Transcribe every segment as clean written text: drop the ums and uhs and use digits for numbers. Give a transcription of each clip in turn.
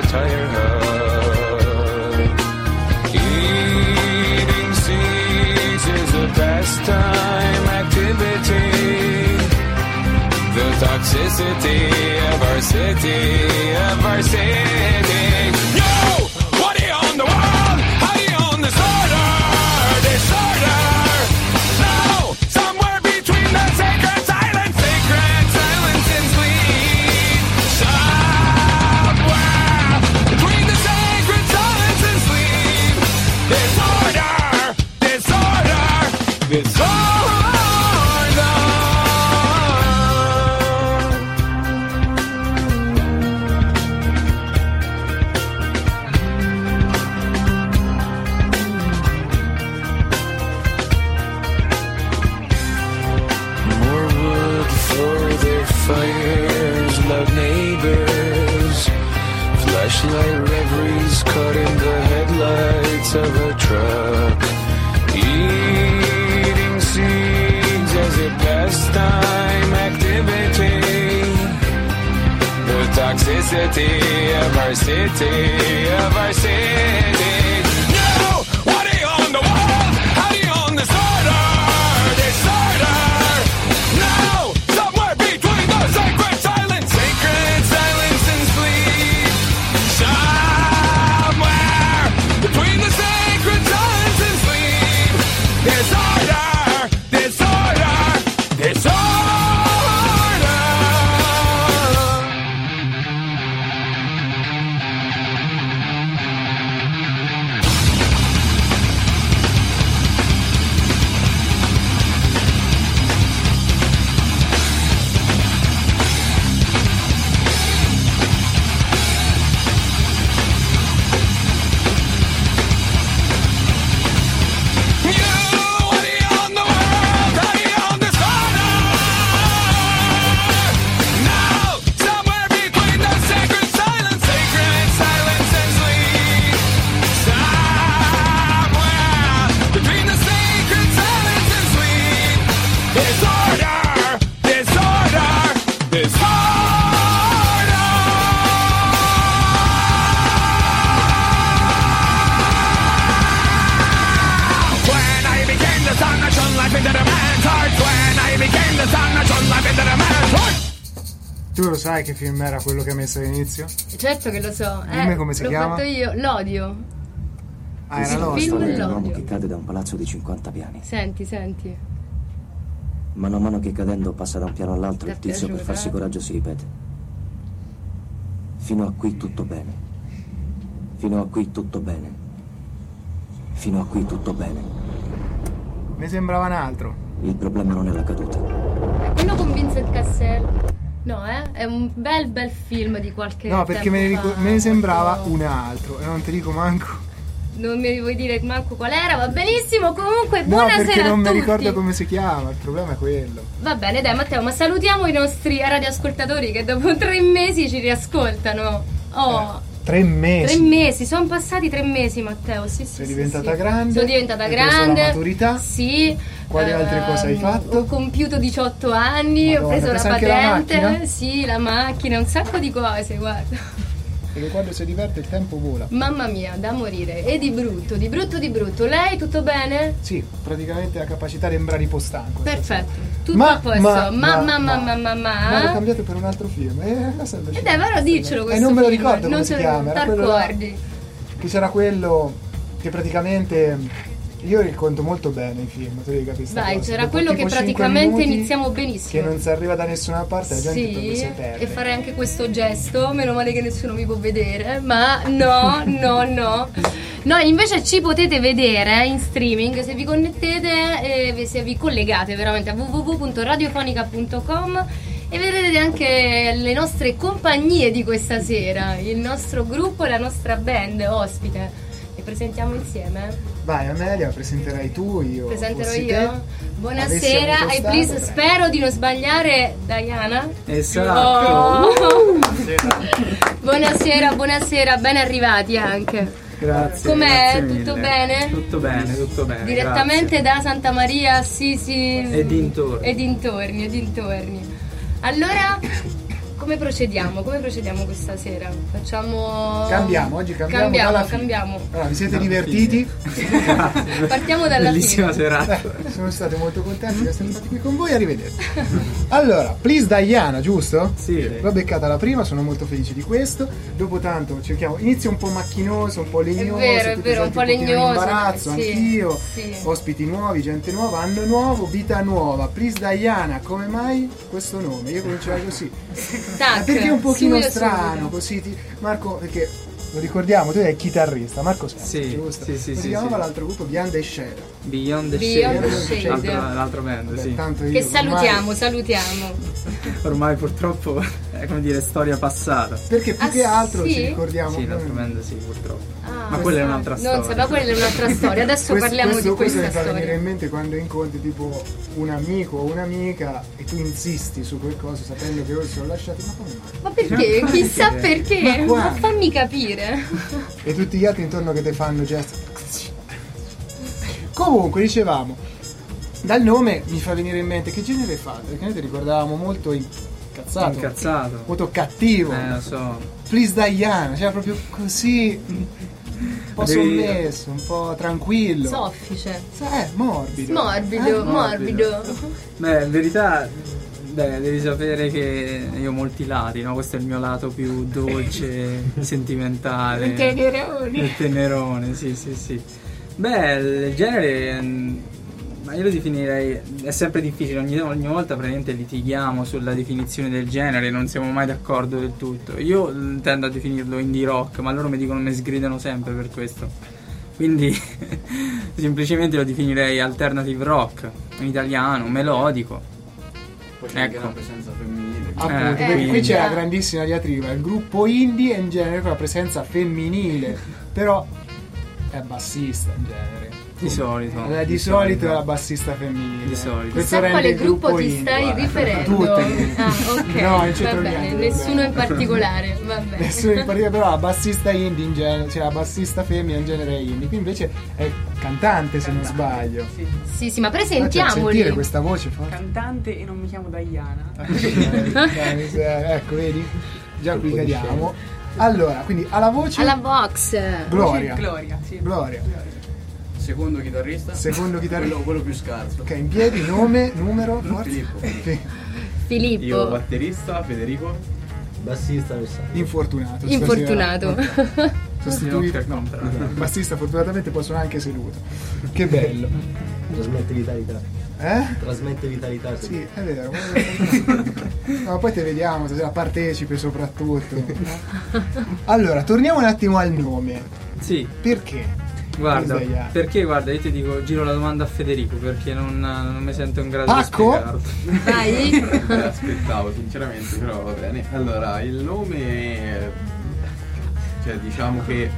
entire hut. Eating seeds is a pastime activity. The toxicity of our city, of our city. Yo! What do you own the world? How do you own disorder? Disorder! No! Somewhere between the sacred silence and sleep. Somewhere between the sacred silence and sleep. Disorder! Disorder! Disorder! Fires, loud neighbors, flashlight reveries caught in the headlights of a truck. Eating seeds as a pastime activity. The toxicity of our city, of our city. No! What do you own the world? How do you own disorder? Disorder! No! Sacred silence and sleep. Somewhere between the sacred silence and sleep. Disorder, disorder, disorder. Tu lo sai che film era quello che ha messo all'inizio? Certo che lo so. Dimmi come si chiama? L'ho fatto io, L'odio. Ah, era il l'odio. film È un uomo L'odio. che cade da un palazzo di 50 piani. Senti. Mano a mano che cadendo passa da un piano all'altro, Ti è il tizio per piaciuta? farsi coraggio si ripete. Fino a qui tutto bene. Fino a qui tutto bene. Fino a qui tutto bene. Mi sembrava un altro. Il problema non è la caduta. Quello con Vincent Cassel. No, è un bel film di qualche No, perché tempo fa, me ne sembrava molto- un altro. E non ti dico manco. Non mi vuoi dire manco qual era, va benissimo. Comunque, No, buonasera perché non a mi tutti. ricordo come si chiama. Il problema è quello. Va bene, dai Matteo, ma salutiamo i nostri radioascoltatori che dopo 3 mesi ci riascoltano. Oh, 3 mesi. 3 mesi, sono passati 3 mesi, Matteo. Sì, Sei sì, diventata sì. grande? Sono diventata Hai preso grande. la maturità? Sì. Quali altre cose hai fatto? Ho compiuto 18 anni, Madonna, ho preso hai la preso anche la patente. macchina? Sì, la macchina, un sacco di cose, guarda. Perché quando si diverte il tempo vola. Mamma mia, da morire. E di brutto. Lei tutto bene? Sì, praticamente la capacità di sembrare un po' stanco. Perfetto. Tutto Ma- a posto. ma- Ma l'ho cambiato per un altro film. E dai, però diccelo questo. non me lo film. ricordo come Non si te- chiama. Era quello là. t'accordi. Che c'era quello che praticamente. Io racconto molto bene i film, tu devi capire sta Vai, cosa. c'era Dopo quello tipo che 5 praticamente minuti iniziamo benissimo. Che non si arriva da nessuna parte, la gente proprio si Sì, perde. e fare anche questo gesto, meno male che nessuno mi può vedere, ma no. No, invece ci potete vedere in streaming se vi connettete, se vi collegate veramente a www.radiofonica.com e vedrete anche le nostre compagnie di questa sera, il nostro gruppo e la nostra band ospite. E presentiamo insieme? Vai Amelia, presenterai tu, io. Presenterò fossi io? te. Buonasera, Avessi avuto please, stato, spero di non sbagliare Diana. Esatto. Oh. Buonasera, ben arrivati anche. Grazie. Com'è? grazie mille. Tutto bene? Tutto bene. Direttamente da Santa Maria, Assisi E dintorni. e dintorni. Allora, Come procediamo? Come procediamo questa sera? Facciamo... Oggi cambiamo dalla fine. Cambiamo. Allora, vi siete divertiti? Partiamo dalla Bellissima fine. serata. Sono state molto contenti di essere stati qui con voi, arrivederci. Allora, Please Diana, giusto? Sì. L'ho beccata la prima, sono molto felice di questo. Dopo tanto inizia un po' macchinoso, un po' legnoso. È tu ti vero, un senti po' pochino in legnoso. imbarazzo, Sì, anch'io. sì. Ospiti nuovi, gente nuova, anno nuovo, vita nuova. Please Diana, come mai questo nome? Io comincerei così. Tac, Perché è un pochino subito, strano, subito. così Marco, perché lo ricordiamo, tu sei il chitarrista, Marco Semplice, Sì, giusto? sì, sì, Come si sì, chiamava sì. l'altro gruppo? Beyond the Shadow. Beyond the Beyond the Shade. Shade. L'altro band, Beh, sì. tanto io Che ormai- salutiamo. Ormai purtroppo è come dire storia passata. Perché più che altro sì? ci ricordiamo. Sì, l'altro band sì, purtroppo. Ah, Ma quella è un'altra non storia. so, ma quella è un'altra storia. Adesso parliamo di questo questa mi fa venire storia. in mente quando incontri tipo un amico o un'amica e tu insisti su quel coso sapendo che loro si sono lasciati, ma come mai? Ma perché? Chissà perché. Ma Ma quando? fammi capire. E tutti gli altri intorno che ti fanno gesto. Comunque, dicevamo, dal nome mi fa venire in mente che genere fate? Perché noi ti ricordavamo molto incazzato. Molto cattivo. Lo so. Please Diana, cioè proprio così un po' sommesso, un po' tranquillo. Soffice. Morbido. Morbido, morbido. Beh, in verità, devi sapere che io ho molti lati, no? Questo è il mio lato più dolce, sentimentale. Il tenerone, sì, sì, sì. Beh, il genere, ma io lo definirei, è sempre difficile, ogni volta praticamente litighiamo sulla definizione del genere, non siamo mai d'accordo del tutto. Io tendo a definirlo indie rock, ma loro mi dicono, mi sgridano sempre per questo. Quindi semplicemente lo definirei alternative rock, in italiano, melodico. Poi c'è anche Ecco. una presenza femminile. Appunto, perché quindi- qui c'è la grandissima diatriba. Il gruppo indie è in genere con la presenza femminile, però è bassista in genere. Di solito. Di solito è la bassista femminile. Di solito. Questo Chissà rende quale il gruppo ti indie. stai riferendo. Tutte. Ah, ok. No, non va c'entra bene, niente. nessuno in particolare. Va bene. Nessuno in particolare, però la bassista indie in genere, cioè la bassista femmina in genere è indie. Qui invece è cantante, se non sbaglio. Sì, ma Faccia presentiamoli. sentire questa voce forte. Cantante e non mi chiamo Diana. Ecco, vedi? Già qui cadiamo. Allora, quindi alla voce Alla box. Gloria. Gloria, sì. Gloria. Secondo chitarrista? Secondo chitarrista. Quello più scarso. Ok, in piedi, nome, numero, forza. Filippo. Filippo. Io batterista, Federico. Bassista Alessandro. Infortunato. Infortunato. stasera. Sostituito. Ginocchio al No, contrario. il bassista fortunatamente può suonare anche seduto. Che bello. Trasmette vitalità. Trasmette vitalità. Sì, è vero. No, poi te vediamo, stasera partecipi soprattutto. Allora, torniamo un attimo al nome. Sì, Perché? guarda, Svegliare. perché guarda, io ti dico, giro la domanda a Federico perché non mi sento in grado Pacco? di spiegarlo. Vai. Aspettavo sinceramente, però va bene. Allora, il nome, cioè diciamo che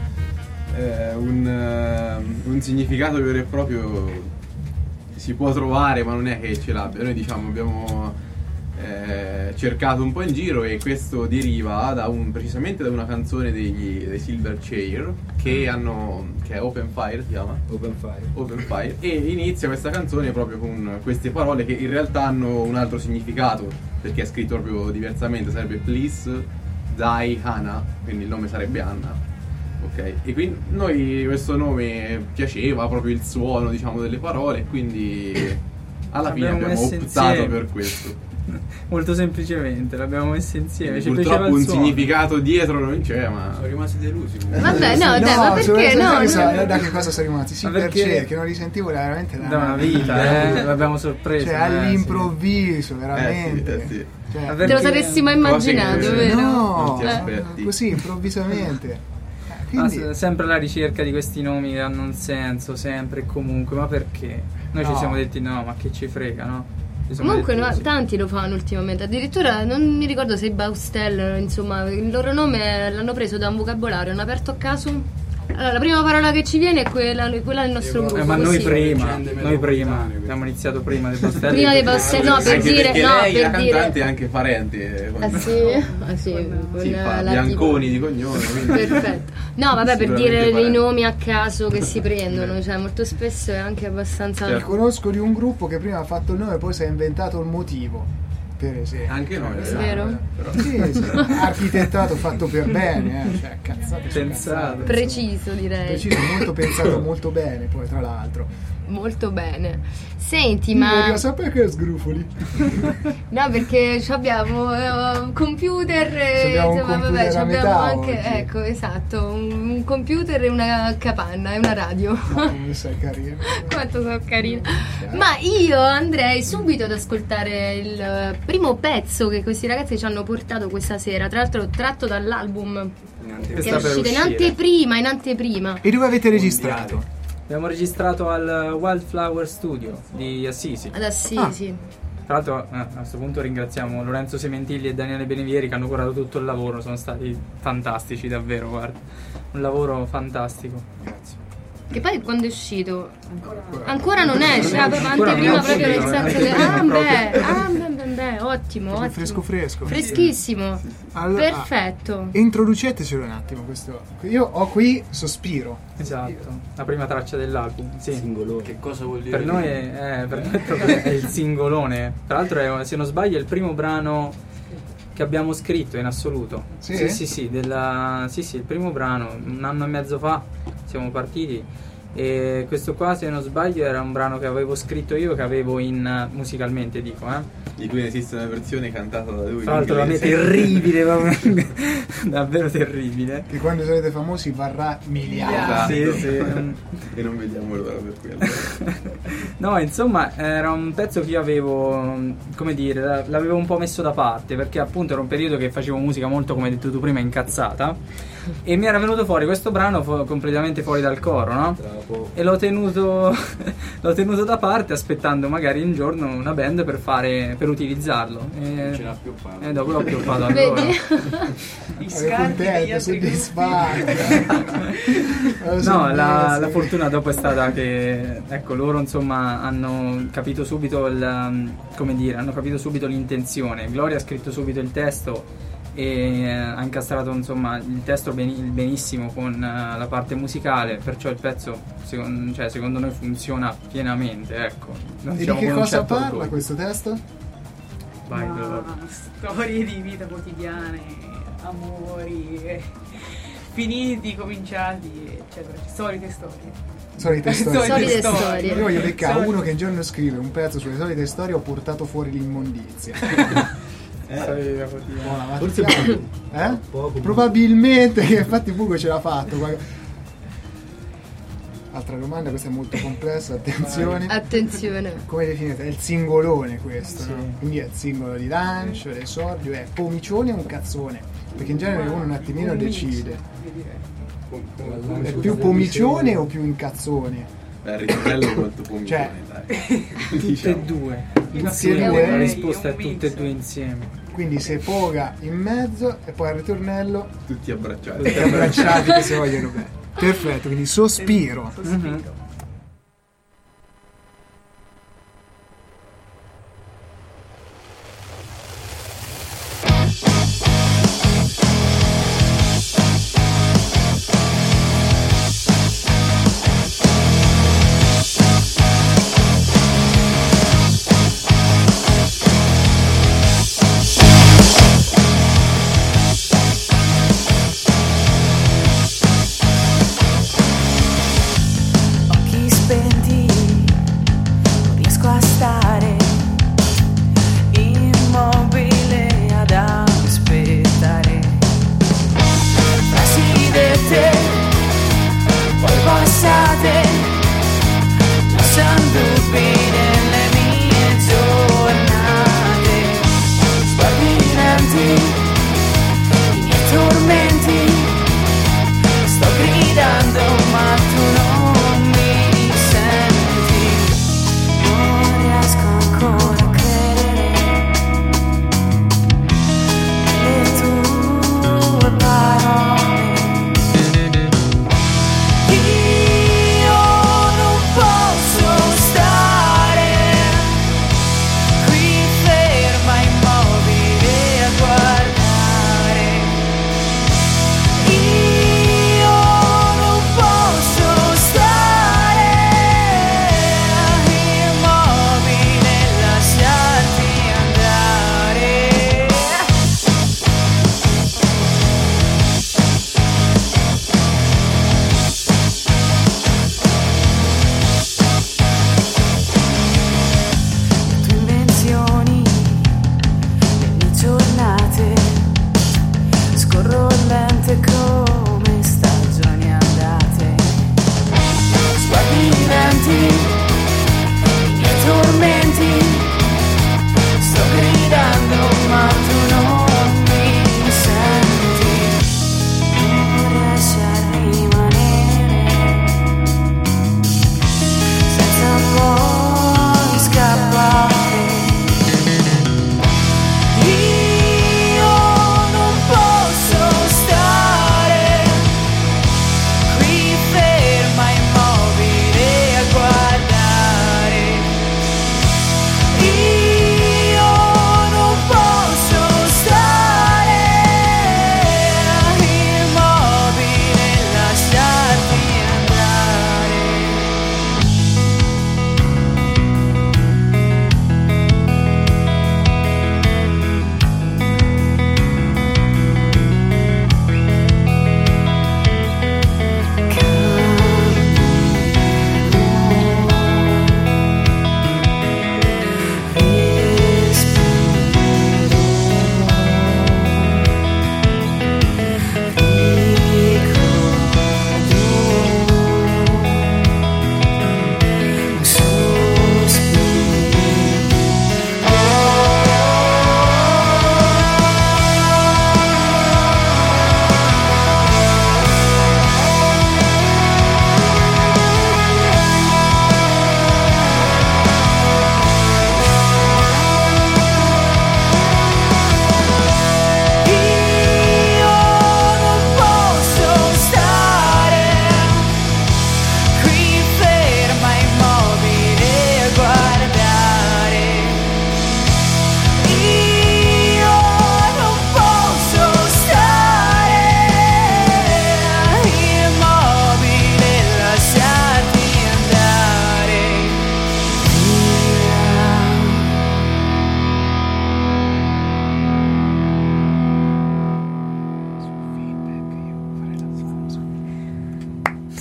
un significato vero e proprio si può trovare, ma non è che ce l'abbia. Noi diciamo abbiamo cercato un po' in giro e questo deriva precisamente da una canzone dei Silverchair che è Open Fire, si chiama? Open Fire, e inizia questa canzone proprio con queste parole che in realtà hanno un altro significato perché è scritto proprio diversamente, sarebbe Please Die Hannah, quindi il nome sarebbe Anna, ok? E quindi noi questo nome piaceva, proprio il suono diciamo delle parole, quindi alla fine L'abbiamo abbiamo messo optato insieme. per questo. Molto semplicemente, l'abbiamo messo insieme. Ci piaceva Purtroppo il un suono. significato dietro non c'è, ma Sono rimasti delusi comunque. Vabbè, no, dai, ma perché no? Da che cosa sono rimasti? Sì, Ma perché- perché non li sentivo veramente Da una vita, l'abbiamo sorpreso. Cioè all'improvviso, veramente. sì. Cioè, Ma Te lo perché- saresti mai immaginato, Cose che- vero? no, Non ti aspetti. così improvvisamente. Quindi, sempre la ricerca di questi nomi che hanno un senso, sempre e comunque, ma perché? Noi ci No. siamo detti no, ma che ci frega, no? Ci siamo Comunque detti no, così. tanti lo fanno ultimamente, addirittura non mi ricordo se i Baustel, insomma, il loro nome l'hanno preso da un vocabolario, hanno aperto a caso. Allora, la prima parola che ci viene è quella del nostro gruppo. Ma noi così. prima, Vicende noi prima, metropolitane, abbiamo iniziato prima dei Bastelli. Prima dei Baustel, no, per Anche dire, perché no, lei, per la cantante, dire. è anche parente con, Ah sì? Ah sì, con sì, fa la Bianconi di cognome, quindi Perfetto. No, vabbè, per Sicuramente dire dei parente. nomi a caso che si prendono, cioè molto spesso è anche abbastanza. Certo. conosco di un gruppo che prima ha fatto il nome e poi si è inventato il motivo. Per esempio. Anche noi, È vero? Sì, architettato, fatto per bene, cioè cazzate. Pensato. Preciso, direi. Preciso, molto pensato, molto bene, poi tra l'altro. Molto bene. Senti, Voglio sapere che sgrufoli. No, perché abbiamo computer, Abbiamo un computer a metà anche, oggi. ecco, esatto, un computer e una capanna e una radio. Come sei carino. Quanto sono carina. Ma io andrei subito ad ascoltare il primo pezzo che questi ragazzi ci hanno portato questa sera, tra l'altro tratto dall'album che è uscito in anteprima. E dove avete registrato? Abbiamo registrato al Wildflower Studio di Assisi. Ad Assisi. Tra l'altro a questo punto ringraziamo Lorenzo Sementilli e Daniele Benevieri che hanno curato tutto il lavoro, sono stati fantastici davvero, guarda. Un lavoro fantastico. Grazie. Che poi quando è uscito ancora non esce, anteprima proprio nel senso che ottimo, Fresco. freschissimo. Allora, Perfetto. Introducetecelo un attimo questo. Io ho qui Sospiro. Esatto, la prima traccia dell'album. Sì. Singolone. Che cosa vuol dire? Per noi è il singolone. Tra l'altro è, se non sbaglio, è il primo brano che abbiamo scritto in assoluto. Sì? Sì, il primo brano, 1 anno e mezzo fa siamo partiti. E questo qua, se non sbaglio, era un brano che avevo scritto io, che avevo musicalmente, dico, di cui ne esiste una versione cantata da lui. tra l'altro la mia terribile, davvero terribile, Che quando sarete famosi varrà miliardi. Esatto. Sì. E non vediamo l'ora per quello. No, insomma, era un pezzo che io avevo, come dire, l'avevo un po' messo da parte, perché appunto era un periodo che facevo musica molto, come hai detto tu prima, incazzata, e mi era venuto fuori questo brano completamente fuori dal coro, no? E l'ho tenuto da parte, aspettando magari un giorno una band per utilizzarlo. E ce l'ha pioppato. E dopo l'ho pioppato allora. Ero contento, soddisfatto. No, la fortuna dopo è stata che, ecco, loro insomma hanno capito subito hanno capito subito l'intenzione. Gloria ha scritto subito il testo e ha incastrato insomma il testo benissimo con la parte musicale, perciò il pezzo secondo noi funziona pienamente, ecco. E di che cosa parla questo testo? Vai, storie di vita quotidiane, amori finiti, cominciati, eccetera, solite storie. Io voglio beccare uno che un giorno scrive un pezzo sulle solite storie: ho portato fuori l'immondizia. Forse poco. Probabilmente, che infatti Bugo ce l'ha fatto. Altra domanda, questa è molto complessa, attenzione. Come definite? È il singolone questo, sì. No? Quindi è il singolo di lancio, l'esordio, è pomicione o un cazzone? Perché in genere uno un attimino decide. È più pomicione o più incazzone? Beh, il ritornello è molto pomicione, dai. Tutte e due. Insieme. La risposta è tutte e due insieme. Quindi se poga in mezzo e poi al ritornello tutti abbracciati che si vogliono bene. Perfetto, quindi sospiro.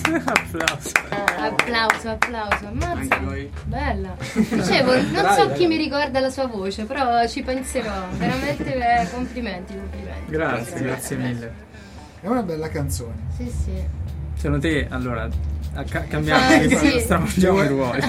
Applauso. Ammazza. Bella. Dicevo, non so chi mi ricorda la sua voce, però ci penserò. Veramente complimenti. Grazie mille. È una bella canzone. Sì. Secondo te, allora, cambiamo stravolgiamo i ruoli.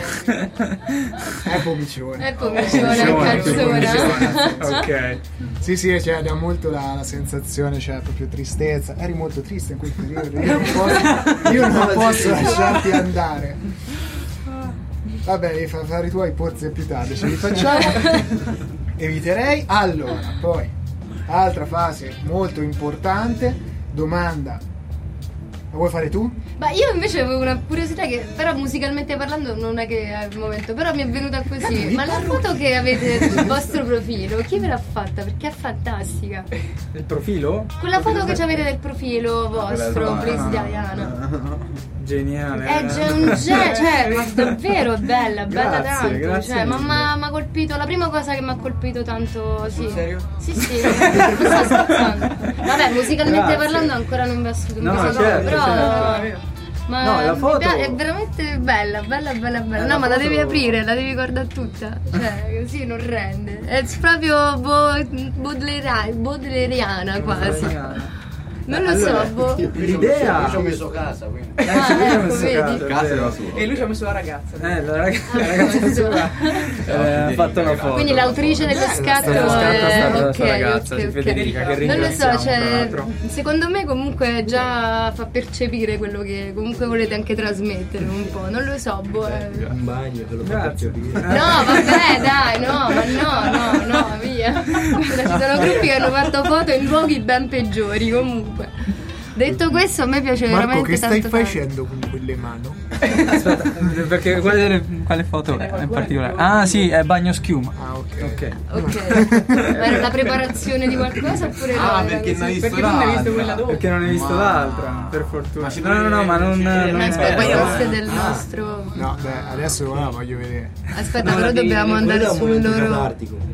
È pomicione canzone. Ok. Sì, cioè dà molto la sensazione, cioè proprio tristezza. Eri molto triste in quel periodo. Io non posso lasciarti andare. Vabbè, devi fare i tuoi pozzi più tardi, ce li facciamo. Eviterei. Allora, poi altra fase molto importante, domanda. La vuoi fare tu? Ma io invece avevo una curiosità che però musicalmente parlando non è che è il momento, però mi è venuta così. Ma la foto che avete sul vostro profilo, chi ve l'ha fatta? Perché è fantastica. Il profilo? Quella foto che avete del profilo vostro, Please Diana. Geniale. È un cioè, ma davvero è bella tanto. Grazie cioè, ma mi ha colpito, la prima cosa che mi ha colpito tanto, sì. In serio? Sì, non sto scherzando. Vabbè, musicalmente parlando ancora non vi assolutamente però ma no, la foto è veramente bella. No, ma la devi aprire, la devi guardare tutta. Cioè, così non rende. È proprio bodleriana quasi. Non lo so, l'idea. Io ci ho messo casa, quindi. Vedi? Casa era sua. E lui ci ha messo la ragazza. La ragazza sua ha fatto una foto. Quindi l'autrice dello scatto è stata la sua ragazza, ok. Federica, che non lo ringraziamo. so, cioè, secondo me comunque già fa percepire quello che comunque volete anche trasmettere un po'. Non lo so, Un bagno che lo fa percepire. No, vabbè, dai, no, via. Ci sono gruppi che hanno fatto foto in luoghi ben peggiori, comunque. Detto questo, a me piace Marco, veramente che stai tanto facendo con quelle mani? Aspetta, perché quale foto in particolare? Ah, sì, è bagno schiuma. Ah, ok. Ma era la preparazione di qualcosa oppure no? Ah, perché non hai visto Perché tu non hai visto quella l'altra? dopo? Perché non hai visto l'altra, per fortuna. No, ma non Aspetta, è questo è del nostro. No, beh, adesso la voglio vedere. Aspetta, però dobbiamo andare sul loro.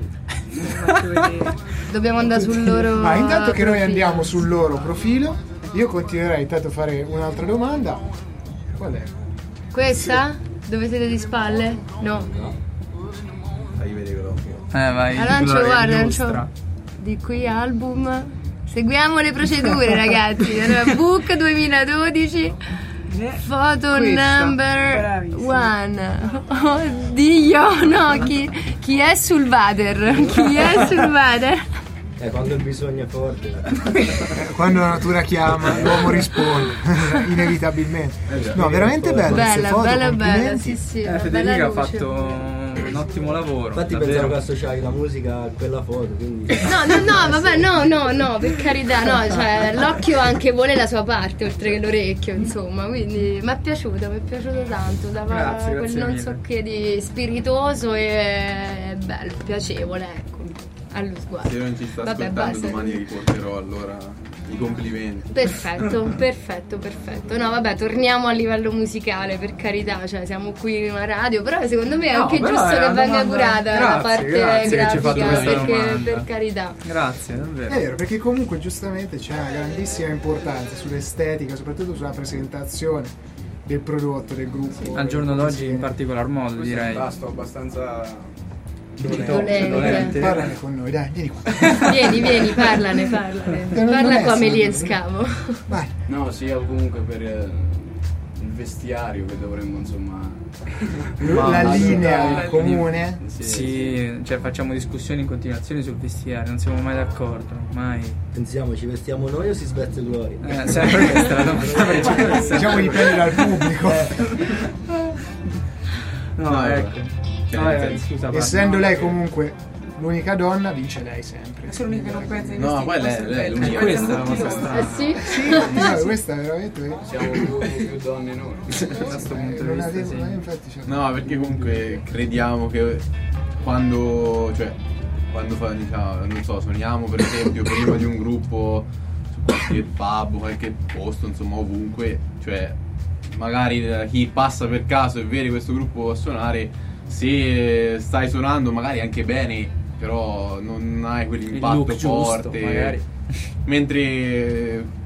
Dobbiamo andare sul loro. Ma intanto che noi profilo. andiamo sul loro profilo, io continuerei intanto a fare un'altra domanda. Qual è? Questa? Dove siete di spalle? No. Fai vedere l'occhio. Vai. Lancio, guarda, lancio. Di qui album. Seguiamo le procedure, ragazzi. Allora, book 2012. Foto number one. Oddio, no, chi è sul water? Chi è sul water? Quando il bisogno è forte. Quando la natura chiama, l'uomo risponde, inevitabilmente. No, veramente bella. Bella, sì. Federica ha fatto un ottimo lavoro. Infatti pensavo che associavi la musica a quella foto, quindi. No, per carità, no, cioè l'occhio anche vuole la sua parte, oltre che l'orecchio, insomma, quindi mi è piaciuto tanto, dava Grazie quel non so mille. che di spiritoso e bello, piacevole, ecco. Allo sguardo. Se non ci sta Vabbè, ascoltando basta. domani riporterò allora i complimenti. Perfetto. No, vabbè, torniamo a livello musicale, per carità, cioè siamo qui in una radio, però secondo me è anche però giusto è che una venga domanda- curata la grazie parte che ci hai fatto grafica, questa perché domanda. per carità. Grazie, davvero. È vero, perché comunque giustamente c'è una grandissima importanza sull'estetica, soprattutto sulla presentazione del prodotto, del gruppo. Al giorno d'oggi in particolar modo, direi. Sto abbastanza Dolente. Parlane con noi, dai, vieni qua. Vieni, parlane. non Parla è come lì in sano. scavo. Vai. No, sia comunque per il vestiario che dovremmo insomma La linea comune. Sì, cioè facciamo discussioni in continuazione sul vestiario, non siamo mai d'accordo, mai. Pensiamo, ci vestiamo noi o si sveste Gloria? Sempre questa è la domanda principale. Diciamo dipende dal pubblico. No, ecco. Scusa, Essendo lei comunque l'unica donna, vince lei sempre. Sono l'unica che non pensa ai No, poi lei è l'unica. Questa è la cosa strana. Sì? No, questa è veramente. siamo più donne noi. Da questo punto di Non vista, avevo, sì. infatti c'è. No, perché comunque crediamo che quando diciamo, non so, suoniamo per esempio prima di un gruppo su qualche pub, qualche posto, insomma ovunque, cioè magari chi passa per caso e vede questo gruppo a suonare, se stai suonando magari anche bene, però non hai quell'impatto look giusto, forte, magari. mentre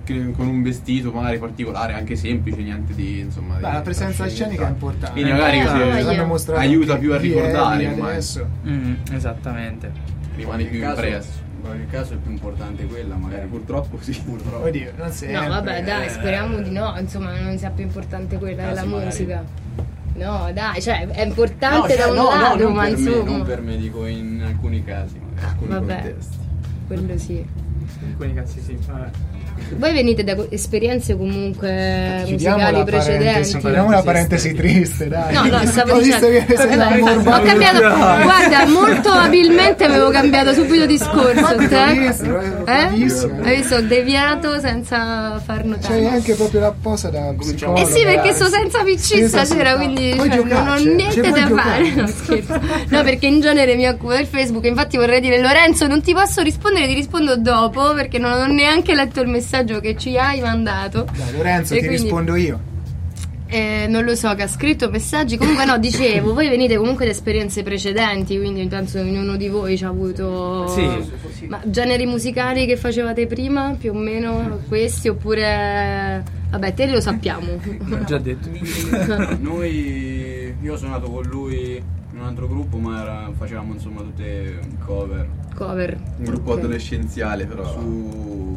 con un vestito magari particolare, anche semplice, niente di insomma. La presenza scenica è importante. Quindi magari aiuta più a ricordare adesso. Esattamente. Rimane più impresso. In quel caso è più importante quella, magari. Purtroppo sì. Oddio, non sempre. No, vabbè, dai, speriamo di no, insomma, non sia più importante quella della musica. No, dai, cioè è importante da un lato, ma insomma. Non per me, dico in alcuni casi, magari. Vabbè, contesti. quello sì. In alcuni casi sì, vabbè. Voi venite da esperienze comunque musicali precedenti. Chiudiamo la parentesi triste, dai. No, stavo dicendo. Ho cambiato. Guarda, molto abilmente avevo cambiato subito discorso. Hai visto? Ho deviato senza far notare. C'è anche proprio la posa da psicologo. Sì, perché sto senza PC stasera, quindi non ho niente da fare. No, scherzo. No, perché in genere mi occupo del Facebook. Infatti vorrei dire, Lorenzo, non ti posso rispondere, ti rispondo dopo, perché non ho neanche letto il messaggio che ci hai mandato. Dai, Lorenzo, ti rispondo io. Non lo so che ha scritto messaggi. Comunque no, dicevo, voi venite comunque da esperienze precedenti, quindi penso che ognuno di voi ci ha avuto ma generi musicali che facevate prima, più o meno questi, oppure vabbè, te lo sappiamo. L'ho già detto. Io ho suonato con lui in un altro gruppo, ma facevamo insomma tutte cover. Un gruppo adolescenziale, però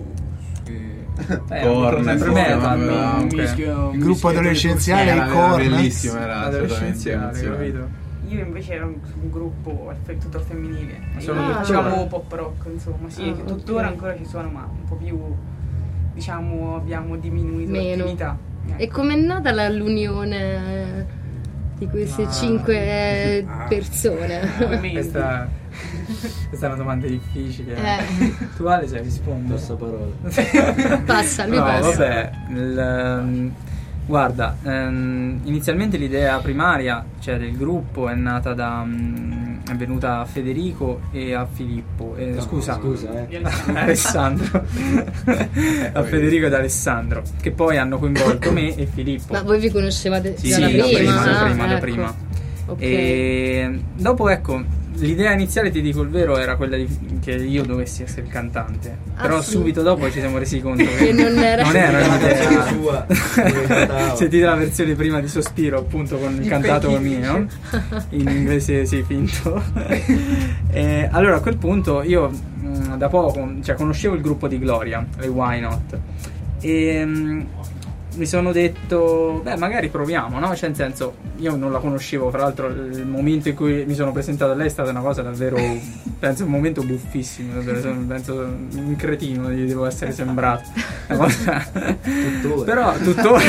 Corn, il gruppo adolescenziale i Corn, bellissimo, era adolescenziale, capito? Io invece ero un gruppo tutto femminile, Solo diciamo pop rock, insomma, sì, che tuttora ancora ci sono, ma un po' più, diciamo, abbiamo diminuito l'attività. E com'è nata l'unione di queste 5 persone? Questa è una domanda difficile. Tu Ale sai rispondere? Passa parola. Passa, lui passa. Vabbè, guarda, inizialmente l'idea primaria, cioè del gruppo, è nata è venuta a Federico e a Filippo. Scusa, Alessandro. A Federico ed Alessandro, che poi hanno coinvolto me e Filippo. Ma voi vi conoscevate da prima? Okay. E dopo, ecco, l'idea iniziale, ti dico il vero, era quella che io dovessi essere il cantante. Però subito dopo ci siamo resi conto che non era un'idea sua. Sentite la versione prima di Sospiro, appunto, con il cantato mio in inglese finto. E allora a quel punto io da poco, cioè, conoscevo il gruppo di Gloria, le Why Not, e mi sono detto, magari proviamo, no? Cioè, in senso, io non la conoscevo, fra l'altro il momento in cui mi sono presentato a lei è stata una cosa davvero, penso, un momento buffissimo, davvero, penso un cretino gli devo essere sembrato. Una cosa tuttora.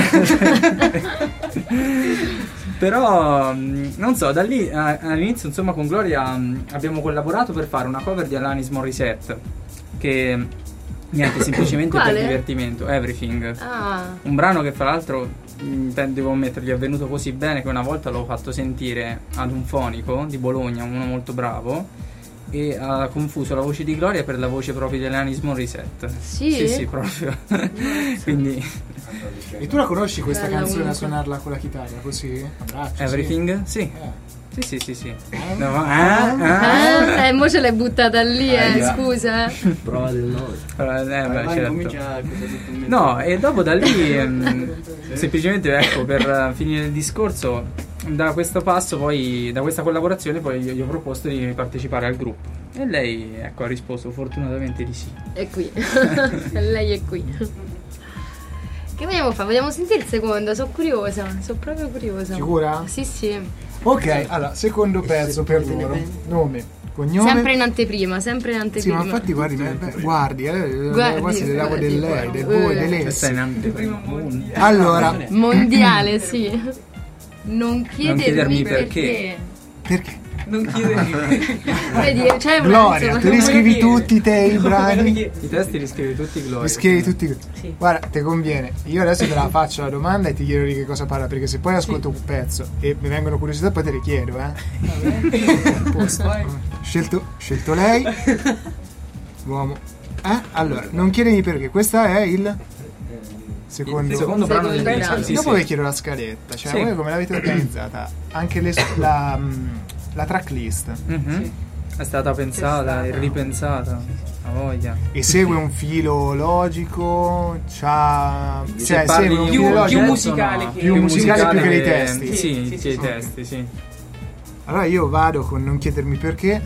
Però non so, da lì all'inizio, insomma, con Gloria abbiamo collaborato per fare una cover di Alanis Morissette, che niente, semplicemente per divertimento. Everything, un brano che fra l'altro devo ammettere, gli è venuto così bene che una volta l'ho fatto sentire ad un fonico di Bologna, uno molto bravo, e ha confuso la voce di Gloria per la voce proprio di Alanis Morissette. Sì, proprio. Quindi. E tu la conosci questa canzone a suonarla con la chitarra così? Abbraccio, Everything? Sì. Sì. Mo ce l'hai buttata lì, scusa. Prova del 9. Certo. No, e dopo da lì semplicemente, ecco, per finire il discorso, da questo passo poi, da questa collaborazione, poi gli ho proposto di partecipare al gruppo e lei, ecco, ha risposto fortunatamente di sì. È qui. Lei è qui. Che vogliamo fare? Vogliamo sentire il secondo? Sono curiosa, sono proprio curiosa. Sicura? Sì. Ok, allora, secondo pezzo per loro. Nome, cognome. Sempre in anteprima. Sì, ma infatti guardi, quasi le davo del lei, del voi, del lei. Sei in anteprima. Allora, mondiale, sì. Non chiedermi perché. Perché? Non chiedermi. Cioè, Gloria, tu riscrivi tutti te i brani. I testi li scrivi tutti, Gloria. Riscrivi tutti. Sì. Guarda, ti conviene. Io adesso te la faccio la domanda e ti chiedo di che cosa parla, perché se poi ascolto un pezzo e mi vengono curiosità poi te le chiedo, Scelto lei. Uomo. Allora, non chiedemi perché. Questa è il secondo brano del disco. Dopo vi chiedo la scaletta, cioè voi come l'avete organizzata? Anche la tracklist. È stata pensata e ripensata a voglia. E segue un filo logico, segue un filo logico, più musicale, no, più musicale più che dei testi. Sì, i testi, sì. Allora io vado con Non chiedermi perché.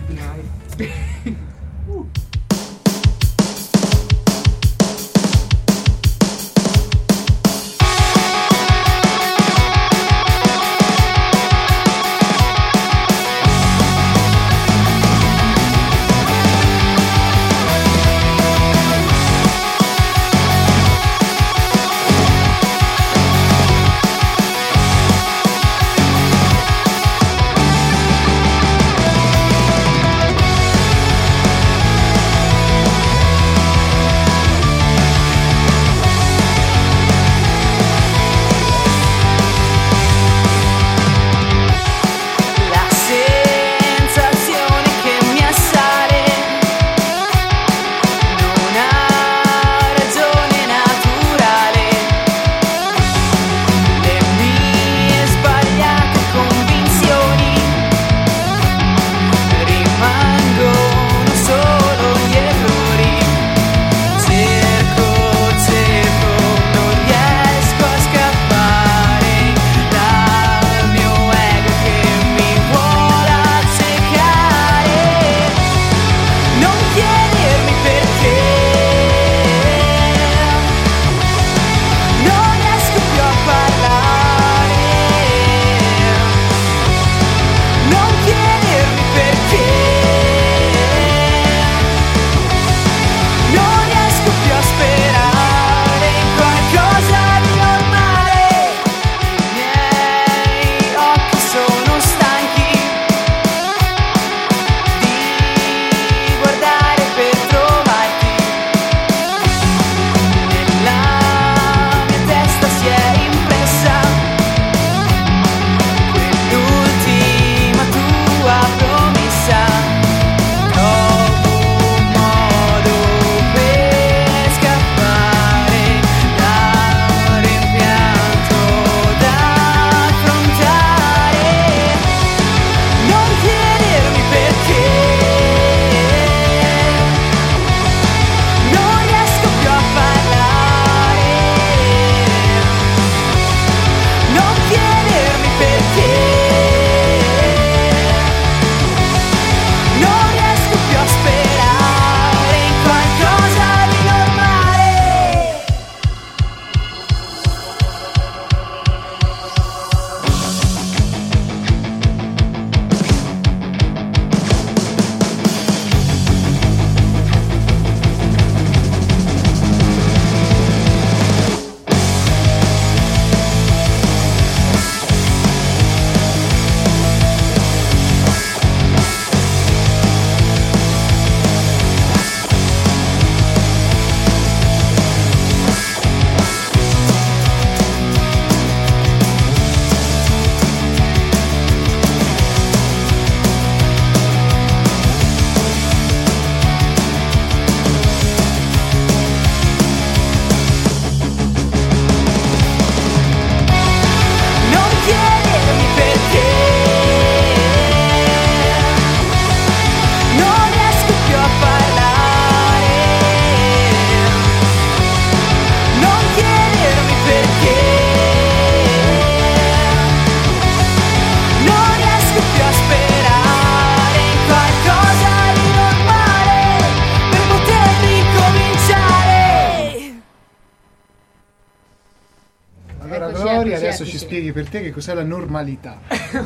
Adesso ci spieghi per te che cos'è la normalità.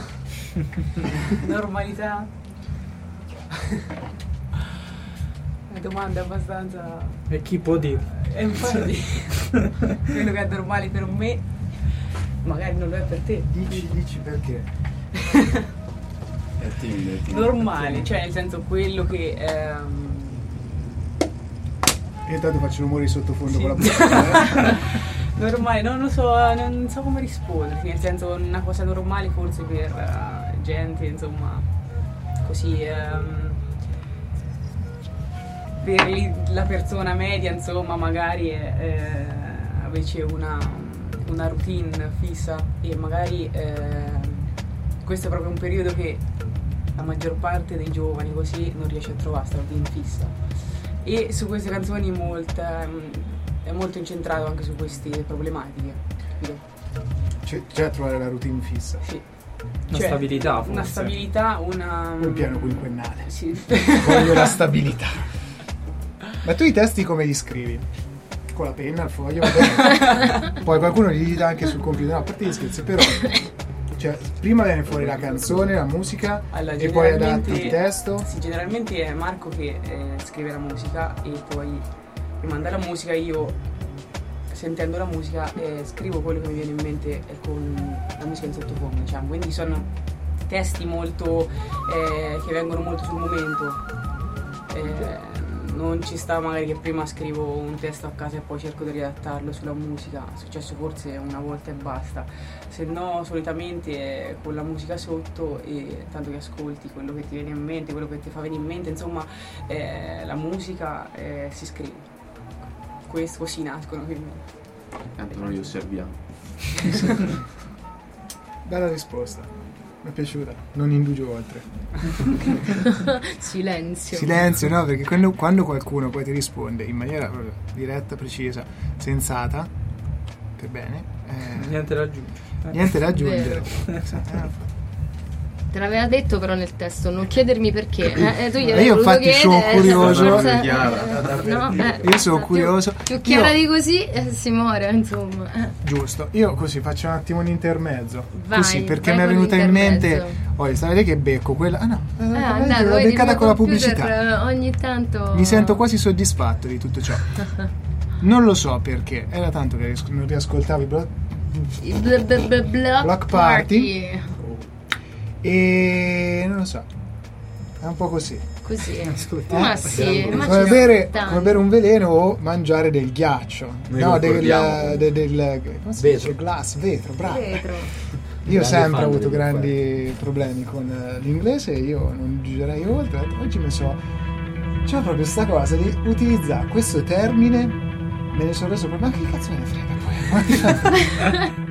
Normalità? Una domanda abbastanza... E chi può dire? Infatti, quello che è normale per me magari non lo è per te. Dici perché. È timido. Normale, cioè nel senso quello che io intanto faccio rumori di sottofondo con la bocca. Normale, non so come rispondere, nel senso una cosa normale forse per gente, insomma, così per la persona media, insomma, magari invece una routine fissa, e magari questo è proprio un periodo che la maggior parte dei giovani così non riesce a trovare questa routine fissa, e su queste canzoni è molto incentrato anche su queste problematiche, capito? Cioè trovare la routine fissa. Sì. Una stabilità forse. Una stabilità, un piano quinquennale. Sì. Voglio la stabilità. Ma tu i testi come li scrivi? Con la penna, il foglio? Poi qualcuno li digita anche sul computer. No, a parte gli scherzi, però cioè, prima viene fuori la canzone, la musica, allora, e poi adatti il testo? Sì, generalmente è Marco che scrive la musica e poi mi manda la musica, io sentendo la musica scrivo quello che mi viene in mente con la musica in sottofondo, diciamo. Quindi sono testi molto che vengono molto sul momento, non ci sta magari che prima scrivo un testo a casa e poi cerco di riadattarlo sulla musica. È successo forse una volta e basta, se no solitamente con la musica sotto e tanto che ascolti quello che ti viene in mente, quello che ti fa venire in mente, insomma la musica si scrive. Questo così nascono, quindi tanto noi osserviamo. Bella risposta, mi è piaciuta, non indugio oltre. Silenzio, no, perché quando qualcuno poi ti risponde in maniera proprio diretta, precisa, sensata, per bene, niente da aggiungere. Te l'aveva detto però nel testo, non chiedermi perché. Tu io infatti sono curioso. Io sono curioso. Più chiara di così si muore, insomma. Giusto. Io così faccio un attimo un intermezzo. Vai, così, perché mi è venuta in mente. Sapete che becco quella. Ah no, l'ho beccata con la pubblicità. Ogni tanto. Mi sento quasi soddisfatto di tutto ciò. Non lo so perché. Era tanto che non riascoltavo i Block Party. E non lo so, è un po' così. Ma sì, come bere un veleno o mangiare del ghiaccio. No, come si dice? Vetro, bravo. Io ho sempre avuto grandi problemi con l'inglese, io non giurerei oltre. Oggi c'è proprio sta cosa di utilizzare questo termine, me ne sono reso proprio, ma che cazzo me ne frega poi?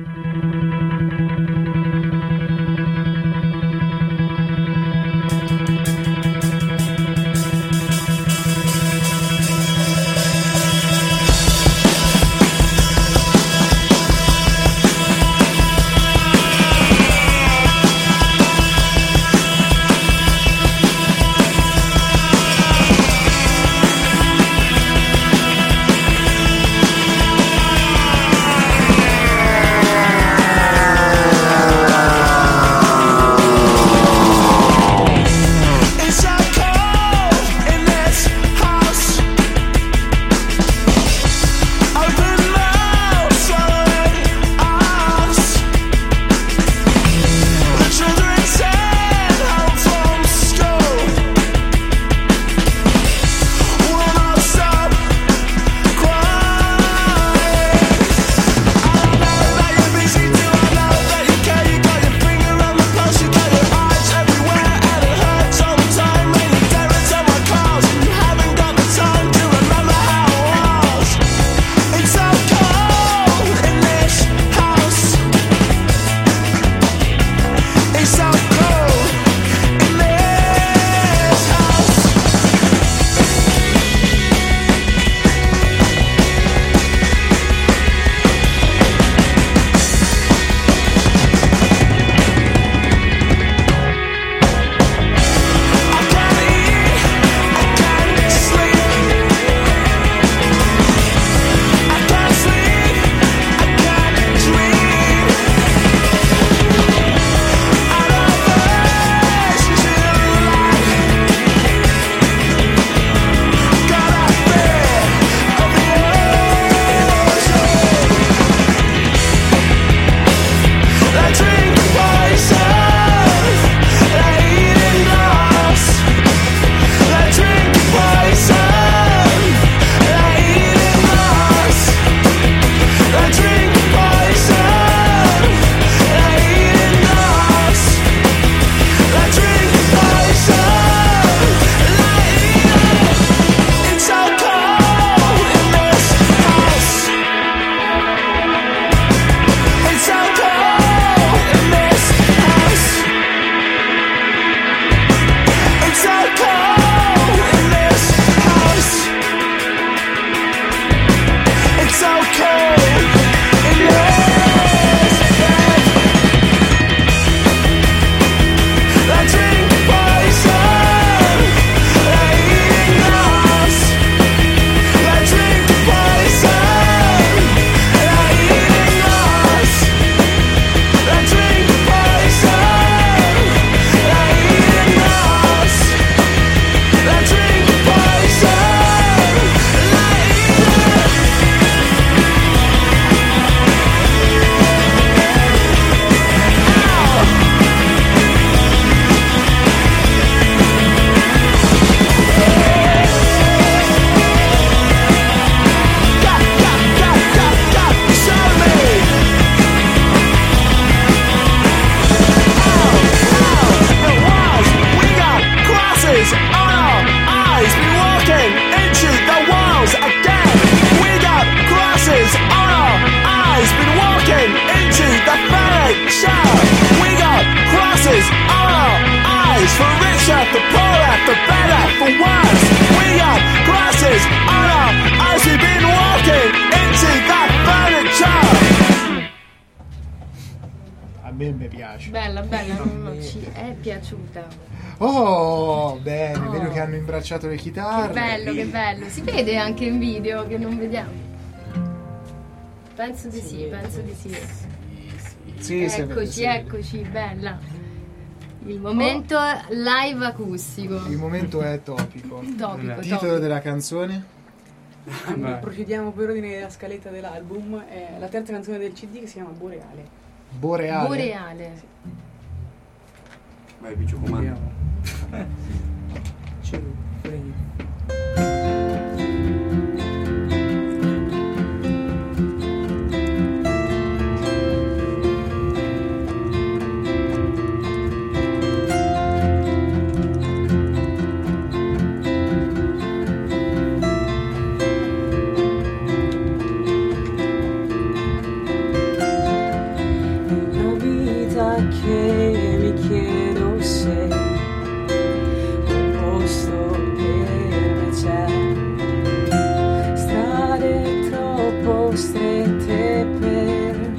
me piace. Bella, ci è piaciuta. Oh, bene, vedo che hanno imbracciato le chitarre. Che bello. Si vede anche in video che non vediamo. Penso di sì. Sì, eccoci, bella. Il momento live acustico. Il momento è topico. Titolo della canzone? Procediamo per ordine della scaletta dell'album. È la terza canzone del CD che si chiama Boreale. Boreale. Sì. Vai, Piccio, comando. 2, 3. Che mi chiedo se un posto per me c'è, strade troppo strette per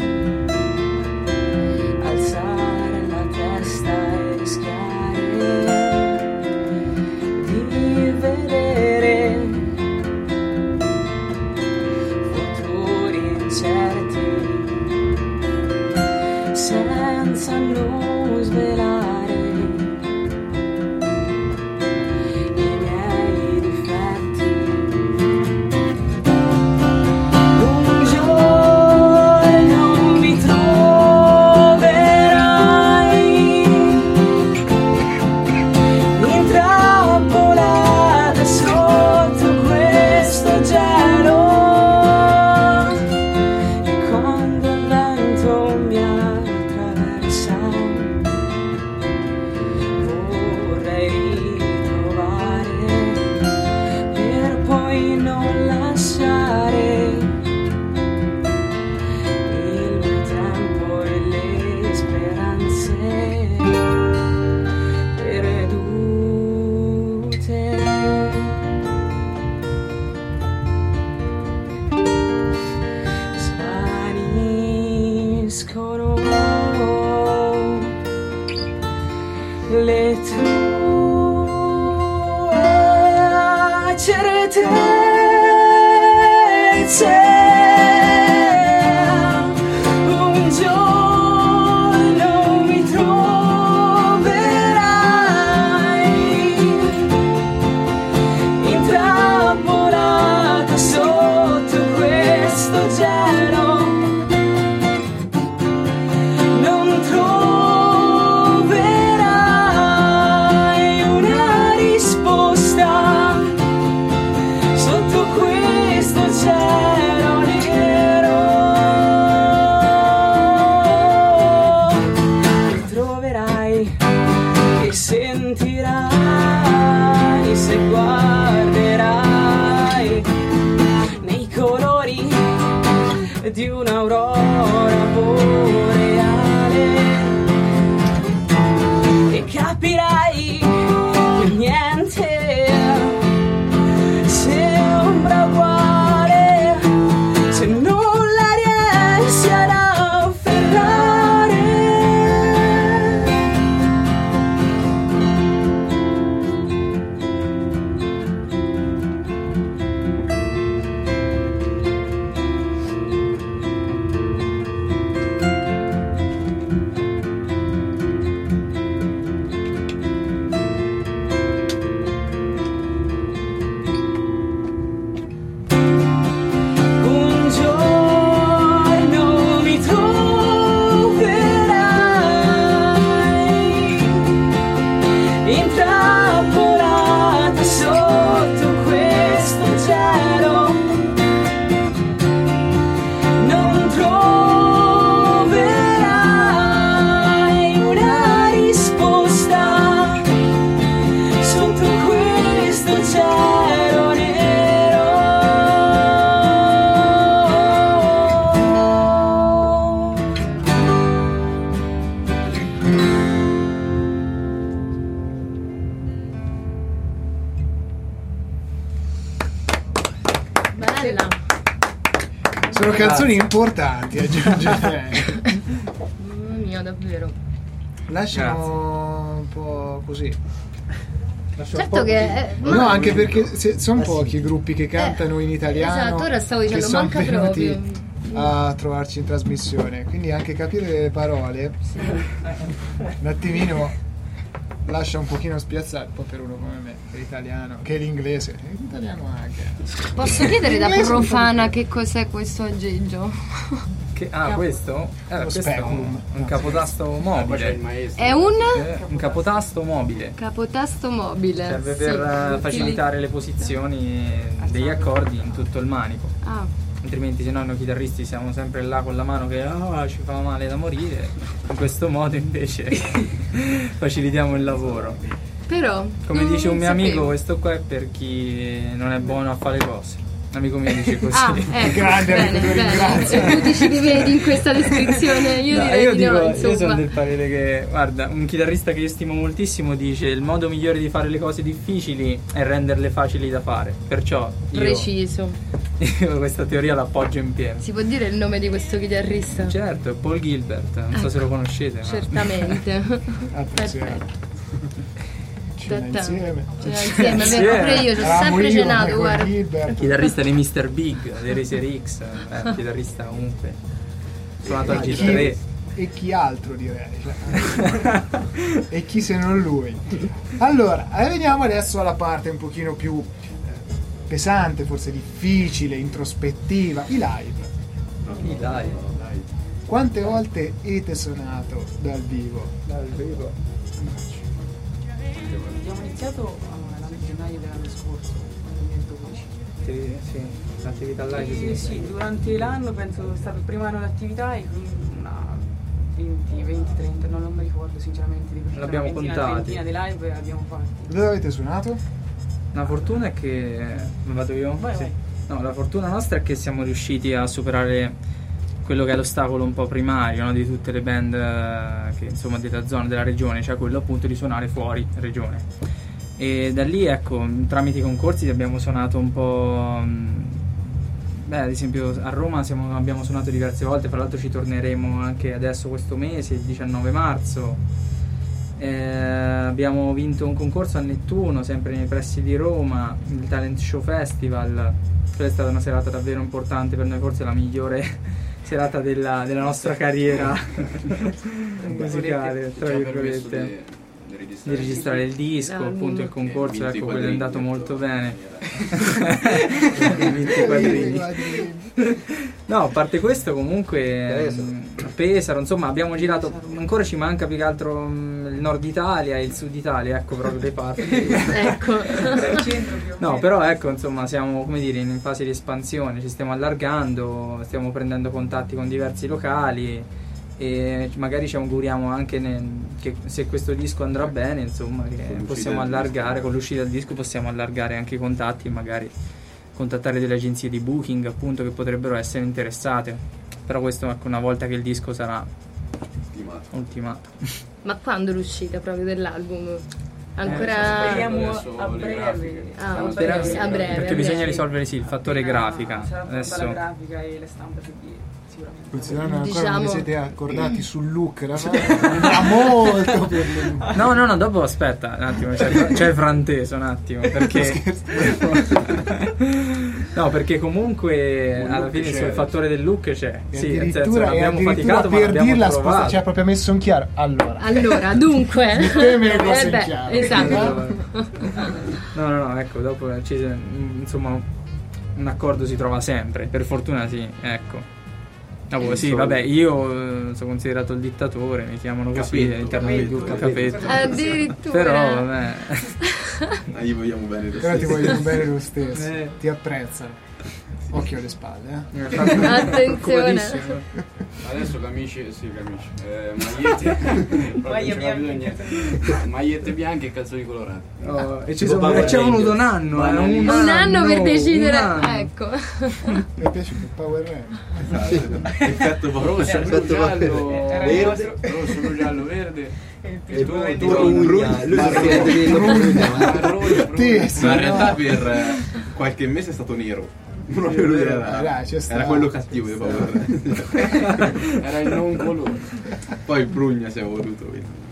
alzare la testa e rischiare di vedere futuri incerti senza non svelare i miei difetti. Un giorno mi troverai intrappolata sotto questo cielo, e quando il vento mi attraversa vorrei ritrovare per poi non lasciare il mio tempo e le speranze perdute. Svaniscono le tue certezze. Un giorno mi troverai intrappolata sotto questo cielo. Non troverai una risposta sotto questo cielo nero. Mi troverai e sentirai se guarderai nei colori di un'aurora boreale e capirai che niente sembra uguale se non la riesci ad afferrare. Un giorno mi troverai intrappolata sotto questo cielo. Non troverai una risposta sotto questo cielo nero. Bella. Sono canzoni importanti, aggiungerei. Mio davvero. Lasciano un po' così. Certo che no, anche perché sono pochi i gruppi che cantano in italiano. Esatto, ora stavo dicendo, manca proprio a trovarci in trasmissione, quindi anche capire le parole un attimino lascia un pochino spiazzare, un po' per uno come me, che è italiano, che è l'inglese, l'italiano anche. Posso chiedere da profana che cos'è questo aggeggio? Questo? Questo è un capotasto mobile. È un capotasto mobile. Capotasto mobile. Serve per facilitare le posizioni degli accordi in tutto il manico. Altrimenti, se no, noi chitarristi siamo sempre là con la mano che ci fa male da morire. In questo modo, invece, facilitiamo il lavoro. Però, come dice un mio amico, questo qua è per chi non è buono a fare le cose. Un amico mio dice così. Grande amico, ti ringrazio. Tu ti ci rivedi in questa descrizione? Io sono del parere che, guarda, un chitarrista che io stimo moltissimo dice: il modo migliore di fare le cose difficili è renderle facili da fare. Perciò preciso. Io questa teoria l'appoggio in pieno. Si può dire il nome di questo chitarrista? Certo, è Paul Gilbert, non so se lo conoscete. Certamente. Perfetto. Insieme, pure io ci ho sempre cenato, guarda. Il chitarrista di Mr. Big, dei Racer X, chitarrista comunque suonato al G3. E chi altro, direi, e chi se non lui. Allora, veniamo adesso alla parte un pochino più pesante, forse difficile, introspettiva, i live. Quante volte avete suonato dal vivo? Abbiamo iniziato a gennaio dell'anno scorso, 2012. Sì, l'attività live. Sì, durante l'anno penso è stato il primo anno di attività e una 20, 30, non mi ricordo sinceramente. L'abbiamo contati. Una ventina di live abbiamo fatti. Dove avete suonato? La fortuna è che... vado io? Vai. No, la fortuna nostra è che siamo riusciti a superare quello che è l'ostacolo un po' primario, no, di tutte le band che insomma della zona, della regione, cioè quello appunto di suonare fuori regione. E da lì, ecco, tramite i concorsi abbiamo suonato un po'. Ad esempio a Roma abbiamo suonato diverse volte, fra l'altro ci torneremo anche adesso questo mese, il 19 marzo. Abbiamo vinto un concorso a Nettuno, sempre nei pressi di Roma, il Talent Show Festival. Quella è stata una serata davvero importante per noi, forse la migliore serata della nostra carriera musicale, tra virgolette, di registrare il disco, appunto il concorso, ecco, quello è andato molto bene. 20 quadrini. No, a parte questo, comunque a Pesaro, insomma, abbiamo girato, ancora ci manca più che altro il nord Italia e il sud Italia, ecco, proprio le parti. Ecco. No, però ecco, insomma, siamo, come dire, in fase di espansione, ci stiamo allargando, stiamo prendendo contatti con diversi locali e magari ci auguriamo anche che se questo disco andrà bene, insomma, che possiamo allargare, con l'uscita del disco possiamo allargare anche i contatti e magari contattare delle agenzie di booking, appunto, che potrebbero essere interessate. Però questo, ecco, una volta che il disco sarà ultimato. Ma quando l'uscita proprio dell'album? Ancora speriamo a breve. A breve. Perché bisogna risolvere il fattore grafica. Adesso la grafica e le stampe sicuramente. Considerando ancora non vi siete accordati sul look, era molto per lui. No, dopo aspetta un attimo, c'è il franteso un attimo, perché no, perché comunque alla fine sul fattore del look c'è. Sì, nel senso, abbiamo faticato, ma l'abbiamo trovato. Cioè, proprio messo in chiaro. Allora, dunque metteme le cose in chiaro. Esatto. No, ecco, dopo insomma un accordo si trova sempre, per fortuna, sì, ecco. Sì, vabbè, io sono considerato il dittatore, mi chiamano così all'interno del gruppo Capetto. Addirittura. Però vabbè. Gli vogliamo bene lo stesso. Però ti vogliono bene lo stesso. Ti apprezzano. Occhio alle spalle, Attenzione. Adesso camicie, magliette bianche e calzoni colorati. E ci avevano un anno. Un anno per decidere. Ecco. Mi piace più Power Rangers. Effetto rosso, blu, giallo, verde. Rosso, blu, giallo, verde. E tu ma in realtà per qualche mese è stato nero. Proprio lui era quello cattivo di Power Rangers. Era il non colore. Poi Brugna si è evoluto,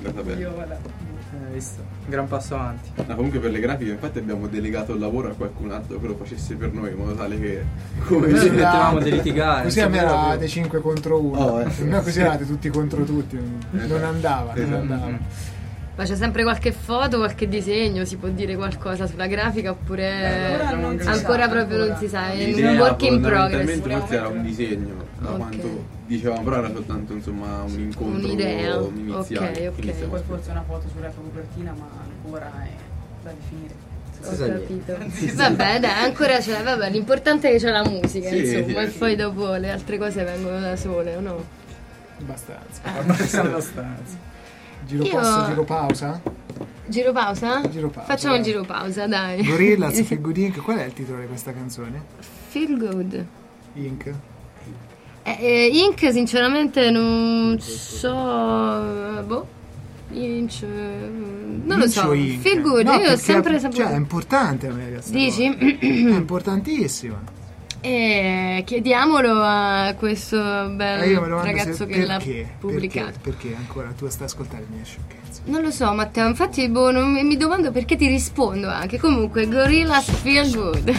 visto? Gran passo avanti. No, comunque per le grafiche infatti abbiamo delegato il lavoro a qualcun altro che lo facesse per noi, in modo tale che come ci mettevamo di litigare. Così eravate 5 contro 1. No, così eravate tutti contro tutti. Non andava. Ma c'è sempre qualche foto, qualche disegno, si può dire qualcosa sulla grafica oppure ancora proprio non si sa, è un work in progress. Forse era un disegno, da quanto dicevamo, però era soltanto insomma un incontro, un'idea iniziale. Ok. Poi forse una foto sulla copertina, ma ancora è da definire. Ho capito. Vabbè, dai, ancora c'è, vabbè, l'importante è che c'è la musica, insomma, e poi dopo le altre cose vengono da sole, o no? Abbastanza. Giro pausa? Giro pausa? Facciamo il giro pausa, dai. Gorillaz, Feel Good Inc. Qual è il titolo di questa canzone? Feel Good Inc. Inc. Sinceramente non so. Non lo so. Inc. Feel Good, no, io ho sempre saputo. Cioè, è importante a me questa Dici? Cosa. È importantissima. E chiediamolo a questo bel ragazzo che l'ha pubblicato. Perché ancora tu stai ascoltando le mie sciocchezze? Non lo so, Matteo, infatti non mi domando perché ti rispondo anche. Comunque, Gorillaz Feel Good.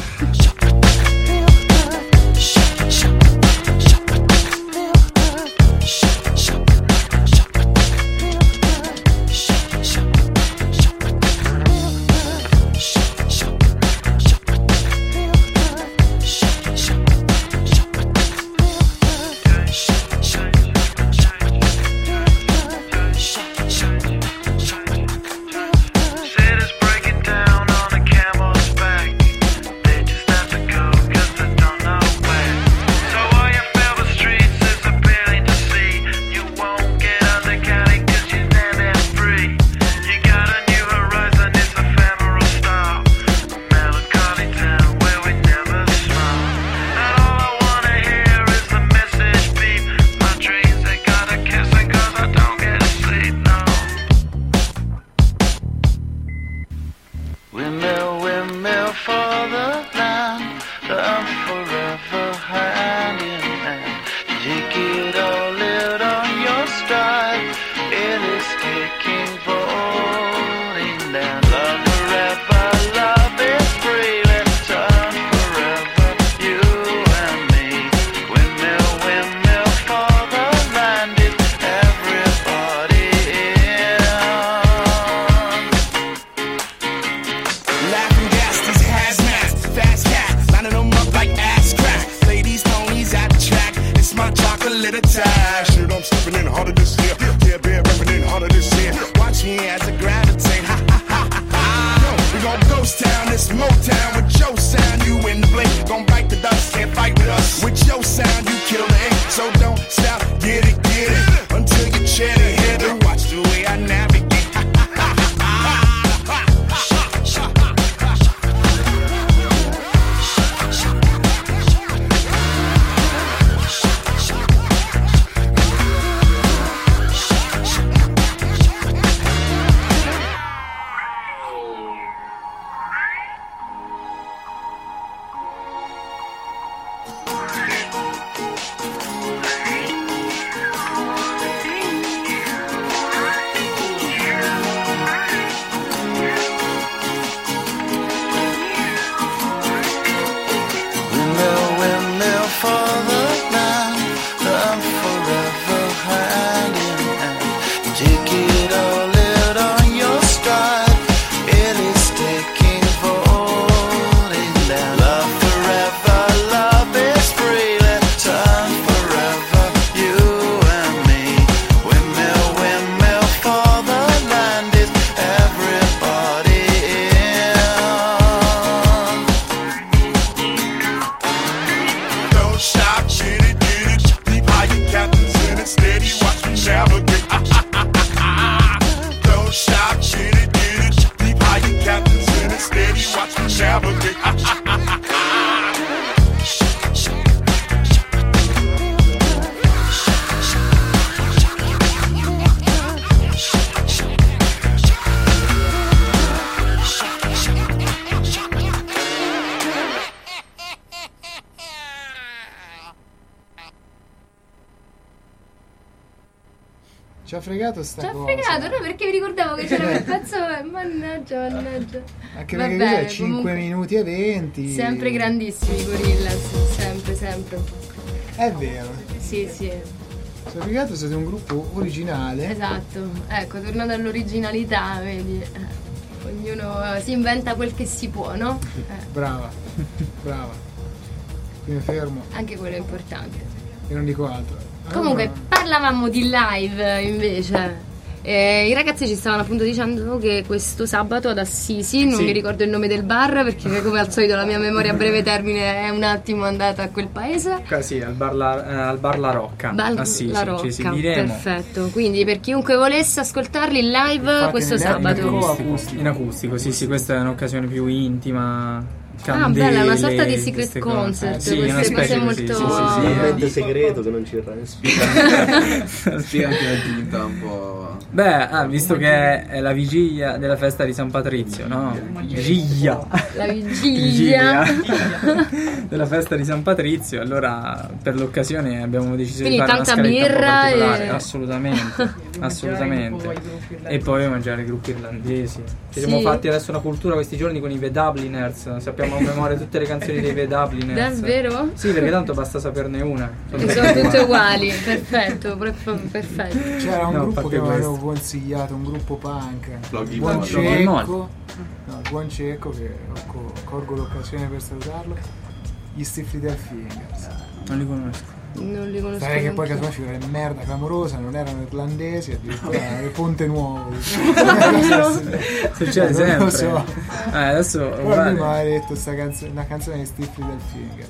Ci ha fregato sta cosa. Ci ha fregato, no, perché mi ricordavo che c'era quel pezzo. Mannaggia. Anche perché vabbè, 5 minuti e 20. Sempre grandissimi i Gorillaz, sempre. È vero. Sì. Soprattutto siete un gruppo originale. Esatto, ecco, tornando all'originalità, vedi. Ognuno si inventa quel che si può, no? Brava. Qui mi fermo. Anche quello è importante. E non dico altro. Comunque, parlavamo di live invece. I ragazzi ci stavano appunto dicendo che questo sabato ad Assisi, non mi ricordo il nome del bar perché come al solito la mia memoria a breve termine è un attimo andata a quel paese. Sì, al bar La Rocca. Assisi, La Rocca, ci esibiremo. perfetto. Quindi per chiunque volesse ascoltarli in live questo sabato. In acustico, sì, questa è un'occasione più intima. Candele, bella, una sorta di secret concert, queste cose molto un momento segreto che non ci spiega anche la ginta un po'. Visto che è la vigilia della festa di San Patrizio, no? La vigilia della festa di San Patrizio, allora per l'occasione abbiamo deciso di fare una tanta scaletta un po' particolare. birra assolutamente. E poi mangiare gruppi irlandesi. Ci siamo fatti adesso una cultura questi giorni con i The Dubliners, sappiamo a memoria tutte le canzoni dei The Dubliners. Davvero? Sì, perché tanto basta saperne una. Sono tutte uguali, perfetto. C'era un gruppo che mi avevo consigliato, un gruppo punk, Buon Cecco, che colgo l'occasione per salutarlo, gli Stifle Fingers. Non li conosco. Sai che poi casomai ci vuole merda clamorosa, non erano irlandesi, addirittura erano il Ponte Nuovo. Succede sempre. Non lo so. Adesso poi mi aveva detto una canzone di Stifle Finger.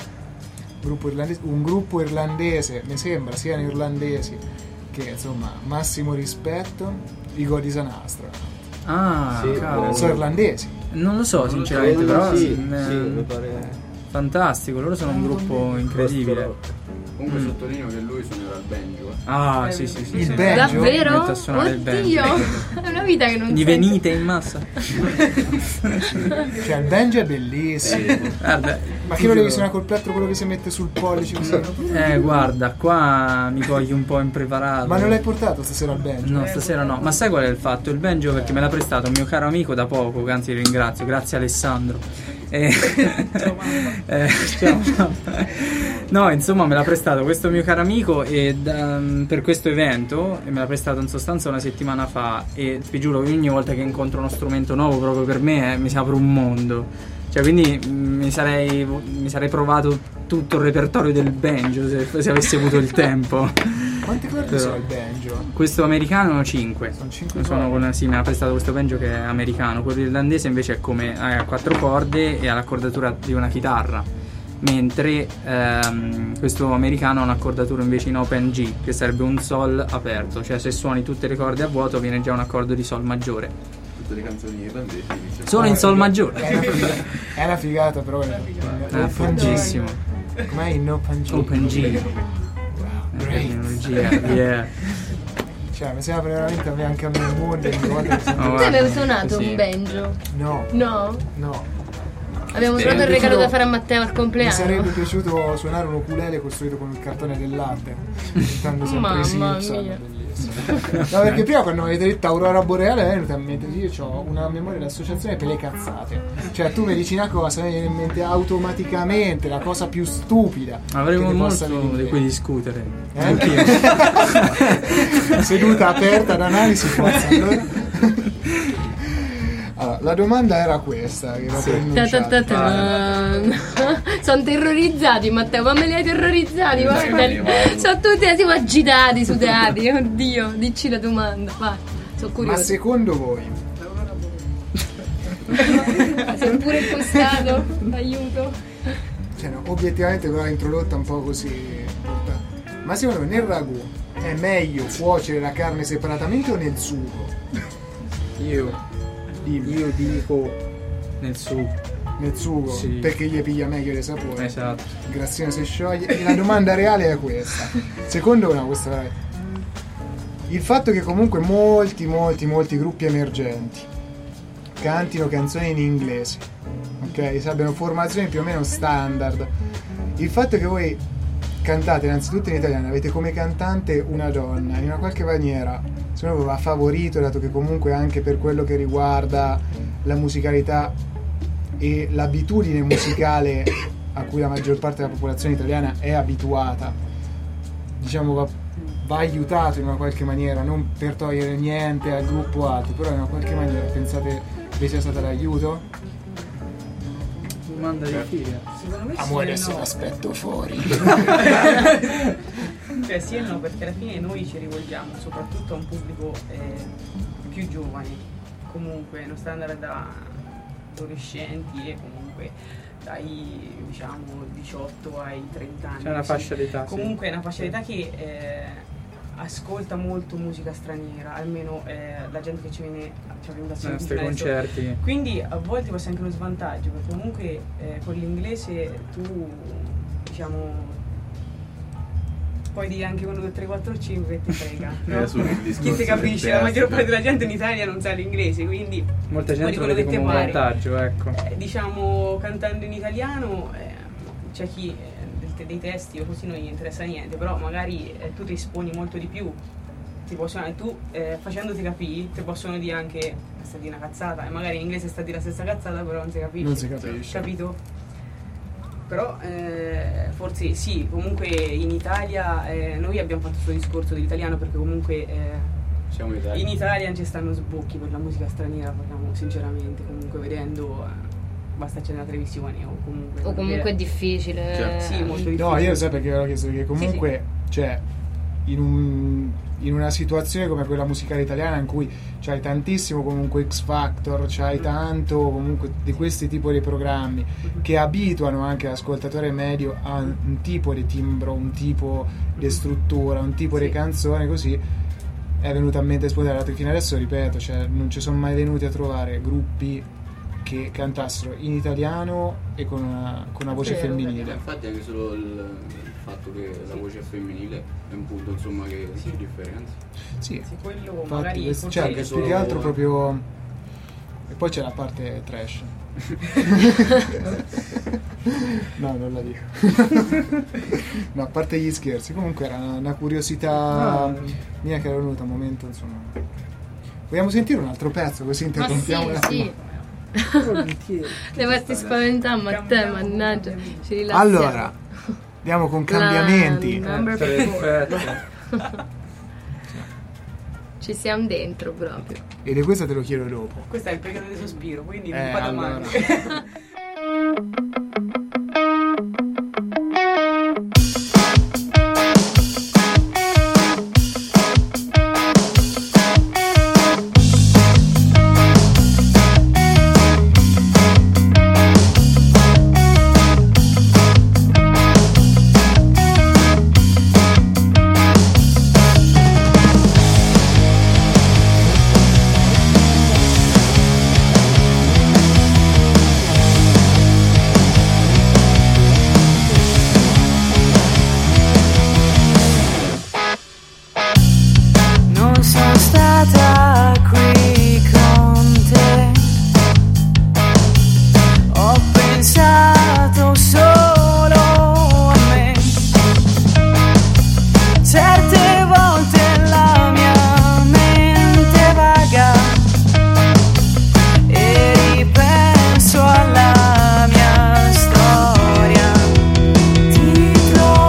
Un gruppo irlandese, mi sembra siano irlandesi, che insomma massimo rispetto, i God is an Astronaut. Sono irlandesi. Non lo so sinceramente, però mi pare fantastico, loro sono un gruppo incredibile. Comunque sottolineo che lui suonerà il banjo. Sì. Il banjo? Davvero? Oddio, è una vita che non Gli venite in massa. Cioè il banjo è bellissimo. Ma che lo devi suonare col plettro, quello che si mette sul pollice così? Guarda, qua mi cogli un po' impreparato. Ma non l'hai portato stasera al banjo? No, stasera no. Ma sai qual è il fatto? Il banjo perché me l'ha prestato un mio caro amico da poco, anzi ringrazio, grazie Alessandro. Ciao mamma. No, insomma me l'ha prestato questo mio caro amico per questo evento, e me l'ha prestato in sostanza una settimana fa, e vi giuro che ogni volta che incontro uno strumento nuovo proprio per me mi si apre un mondo. Cioè quindi mi sarei provato tutto il repertorio del banjo se avessi avuto il tempo. Quante corde sono il banjo? Questo americano 5. Sono 5 sì, me l'ha prestato questo banjo che è americano. Quello irlandese invece è come a 4 corde e ha l'accordatura di una chitarra, mentre questo americano ha un'accordatura invece in open G, che sarebbe un sol aperto, cioè se suoni tutte le corde a vuoto viene già un accordo di sol maggiore. Tutte le canzoni irlandesi sono in sol maggiore. È una figata, però è fighissimo. Com'è in open G? Open G. Yeah. Cioè mi sembra veramente anche a me il mondo. Tu avevi suonato un banjo? No. Abbiamo trovato il regalo da fare a Matteo al compleanno. Mi sarebbe piaciuto suonare un ukulele costruito con il cartone del latte, cantando sempre i Simpson. No, perché prima quando avete detto Aurora Boreale è venuta in mente, io ho una memoria dell'associazione per le cazzate. Cioè tu mi dici una cosa, mi viene in mente automaticamente la cosa più stupida. Avremo molto di cui discutere. Seduta aperta d'analisi forza. Allora, la domanda era questa che sono terrorizzati, Matteo, ma me li hai terrorizzati? Guarda, sono tutti agitati, sudati. Oddio, dici la domanda, vai. Sono curioso. Ma secondo voi sei pure impostato? Aiuto. Cioè no, obiettivamente l'ho introdotta un po' così. Ma secondo me nel ragù è meglio cuocere la carne separatamente o nel sugo? Io dico nel sugo, sì. Perché gli piglia meglio le sapori. Esatto. Graziano si scioglie. La domanda reale è questa. Secondo me questa veramente. Il fatto che comunque molti gruppi emergenti cantino canzoni in inglese, ok? Se abbiano formazioni più o meno standard. Il fatto che voi cantate innanzitutto in italiano, avete come cantante una donna, in una qualche maniera secondo me va favorito, dato che comunque anche per quello che riguarda la musicalità e l'abitudine musicale a cui la maggior parte della popolazione italiana è abituata, diciamo va aiutato in una qualche maniera, non per togliere niente al gruppo alto, però in una qualche maniera pensate che sia stata d'aiuto? Domanda difficile. Secondo me amore, sì se no. l'aspetto fuori. Cioè sì e no, perché alla fine noi ci rivolgiamo soprattutto a un pubblico più giovane, comunque non sta andando da adolescenti e comunque dai diciamo 18 ai 30 anni. C'è una fascia d'età. Comunque è una fascia d'età che ascolta molto musica straniera, almeno la gente che ci viene a sentire questi concerti. Quindi a volte può essere anche uno svantaggio, perché comunque con l'inglese tu diciamo puoi dire anche 1, 2, 3, 4, 5 che ti frega, no? Chi ti capisce? La maggior parte della gente in Italia non sa l'inglese, quindi molta gente lo vede come un vantaggio, ecco. Diciamo cantando in italiano c'è chi dei testi o così non gli interessa niente, però magari tu ti esponi molto di più, ti possono, tu facendoti capire ti possono dire anche sta di una cazzata e magari in inglese sta di la stessa cazzata però non si capisce, capito? Però forse sì, comunque in Italia noi abbiamo fatto questo discorso dell'italiano perché comunque siamo in Italia non ci stanno sbocchi per la musica straniera, parliamo sinceramente, comunque vedendo basta accendere la televisione o comunque è difficile, cioè, sì, molto difficile. No, io so perché l'ho chiesto, perché comunque sì. Cioè in una situazione come quella musicale italiana in cui c'hai tantissimo comunque X Factor, c'hai tanto comunque di questi tipi di programmi che abituano anche l'ascoltatore medio a un tipo di timbro, un tipo di struttura, un tipo di canzone, così è venuto a mente esplodere. Fino adesso, ripeto, cioè, non ci sono mai venuti a trovare gruppi che cantassero in italiano e con una voce femminile. Infatti anche solo il fatto che la voce è femminile è un punto insomma che si differenzia. Sì, quello infatti, magari cioè, più che altro proprio. E poi c'è la parte trash. No, non la dico. No, a parte gli scherzi, comunque era una curiosità mia che era venuta un momento, insomma. Vogliamo sentire un altro pezzo così interrompiamo un attimo? Le farti spaventare, Matteo, mannaggia. Ci rilassiamo. Allora, andiamo con cambiamenti. Ci siamo dentro proprio. E di questo te lo chiedo dopo. Questo è il periodo di sospiro, quindi non vado male.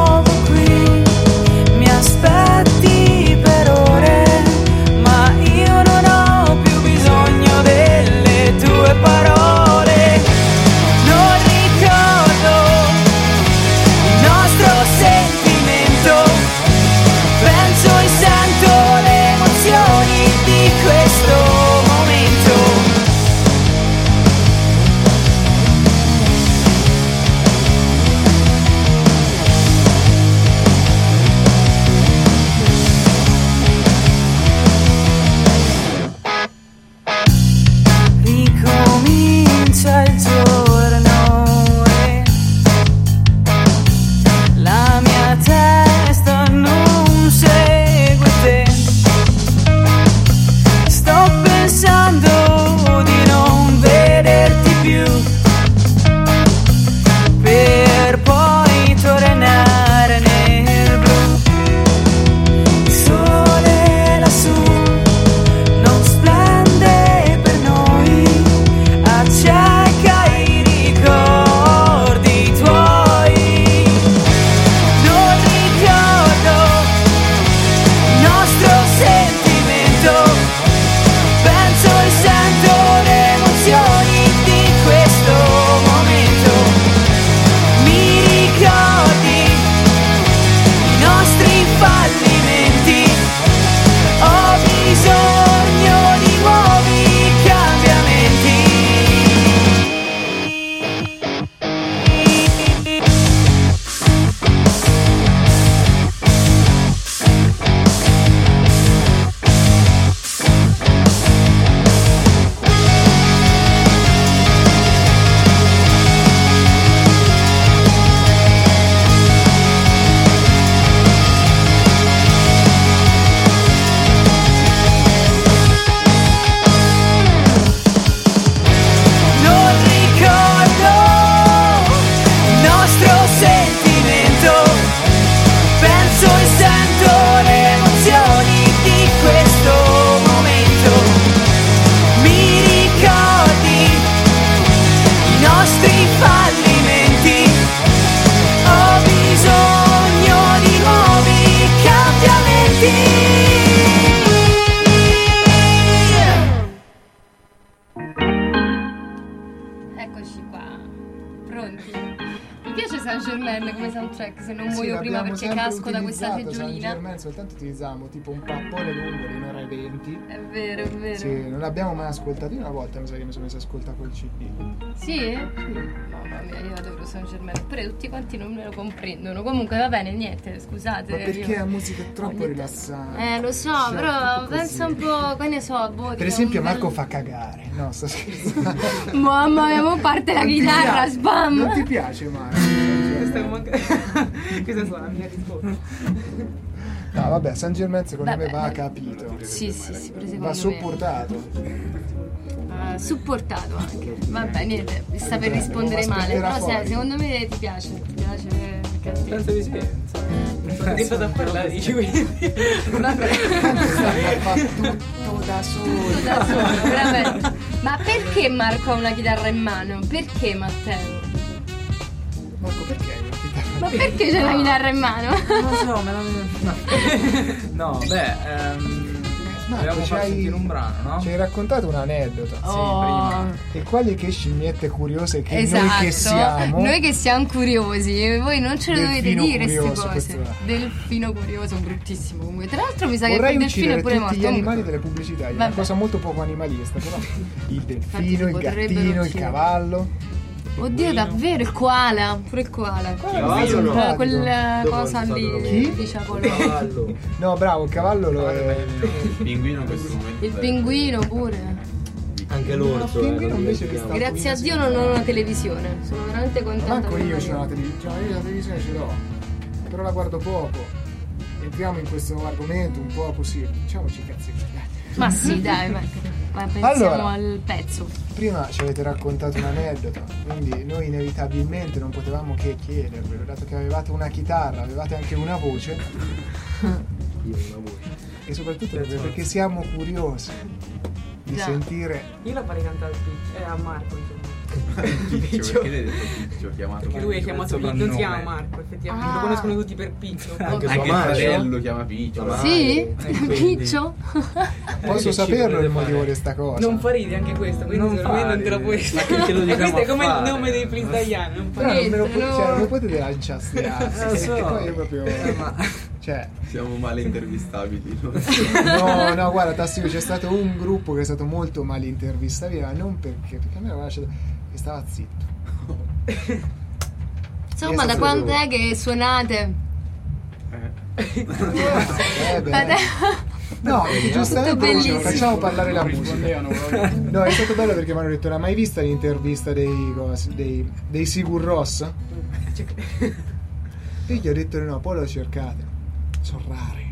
Ma io come soundtrack, se non muoio prima perché casco da questa seggiolina. Saint-Germain soltanto utilizziamo tipo un pappone lungo di un'ora e 20. È vero, è vero. Sì, non l'abbiamo mai ascoltato. Una volta mi sa che mi sono messo a ascoltare col CD. Sì? Mamma mia, io adoro Saint-Germain. Eppure tutti quanti non me lo comprendono. Comunque va bene, niente, scusate. Ma perché la musica è troppo rilassante. Lo so, però pensa un po', che ne so. Per esempio Marco fa cagare. No, sto scherzando. Mamma mia, mo parte la chitarra, spam. Non ti piace Marco? Questa suona la mia risposta. No, vabbè, Saint-Germain secondo me va capito. Sì, secondo va sopportato. Supportato anche. Vabbè, niente, sta per rispondere male. Però secondo me ti piace. Penso di sì. È stato a parlare, dici, quindi. Vabbè. Fa tutto da solo, veramente. Ma perché Marco ha una chitarra in mano? Perché Matteo? Marco, perché hai una chitarra? Ma perché c'è una chitarra in mano? Non lo so, no, abbiamo fatto sentire un brano, no? Ci hai raccontato un aneddoto. Sì, prima. E quali che scimmiette curiose che esatto. noi che siamo. Noi che siamo curiosi, voi non ce le dovete dire curioso, queste cose. Delfino curioso, bruttissimo comunque. Tra l'altro mi sa che vorrei il delfino è pure morto. Tutti gli animali delle pubblicità, è una cosa molto poco animalista, però il delfino, il gattino, il cavallo. Oddio, davvero, il koala, pure il koala. Quella cosa lì. Chi? Cavallo. No, bravo, il cavallo lo è. Il pinguino in questo momento. Il pinguino pure. Anche l'orso. Grazie a Dio non ho una televisione. Sono veramente contenta. Manco io c'ho una televisione. Io la televisione ce l'ho. Però la guardo poco. Entriamo in questo argomento un po' così. Diciamoci cazzi. Ma sì, dai, ma pensiamo al pezzo. Prima ci avete raccontato un aneddoto, quindi noi inevitabilmente non potevamo che chiedervelo, dato che avevate una chitarra, avevate anche una voce. Io una voce. E soprattutto perché siamo curiosi di sentire. Io la farei cantare a Marco, insomma. Piccio, perché hai detto Piccio? Chiamato perché lui è chiamato Piccio, non si chiama Marco, effettivamente. Lo conoscono tutti per Piccio. Anche il fratello lo chiama Piccio. Sì? Piccio? Posso saperlo il motivo di sta cosa? Non fa ridere anche questa, quindi secondo me non te la puoi stare. Questo è come il nome dei freestyle, non fa ridere. Non lo potete lanciare sti assi. Poi io proprio. Cioè, siamo male intervistabili. No, guarda, Tassio, c'è stato un gruppo che è stato molto male intervistabile, ma non perché a me aveva lasciato che stava zitto. Insomma, da quando è che suonate? No, giustamente facciamo parlare la musica. No, è stato bello perché mi hanno detto: l'hai mai vista l'intervista dei Sigur Rós? Io gli ho detto no, poi lo cercate. Sono rari.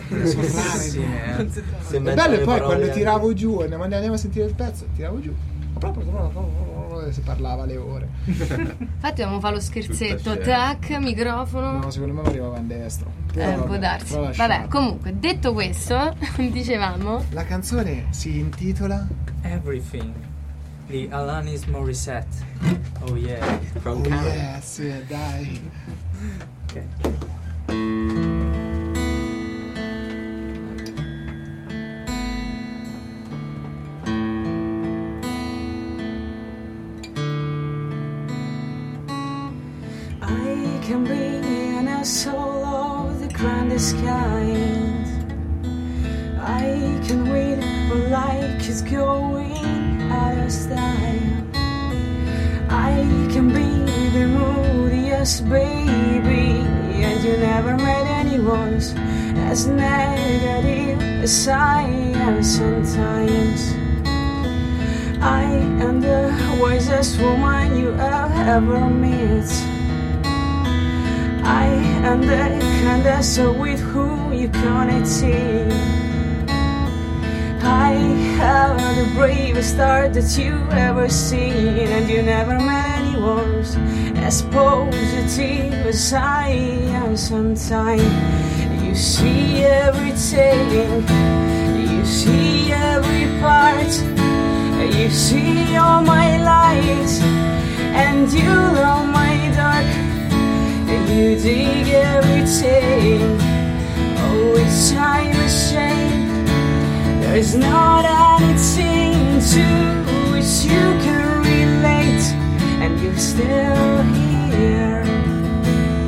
È bello, e poi quando tiravo giù, andiamo a sentire il pezzo, tiravo giù. Si parlava le ore. Infatti dobbiamo fare lo scherzetto. Tac, microfono. No, secondo me arrivava in destro. Può darsi. Vabbè, comunque, detto questo, dicevamo. La canzone si intitola Everything di Alanis Morissette. Oh yeah. Oh yes, dai. Ok. Can be an asshole of the grandest kind. I can wait for like it's going out of style. I can be the moodiest baby, and you never met anyone as negative as I am sometimes. I am the wisest woman you have ever met. I am the kindest with whom you connect. I have the bravest heart that you ever seen, and you never met anyone as positive as I am sometimes. You see everything, you see every part, you see all my light, and you know my dark. You dig everything. Oh, each time a shame. There's not anything to which you can relate, and you're still here.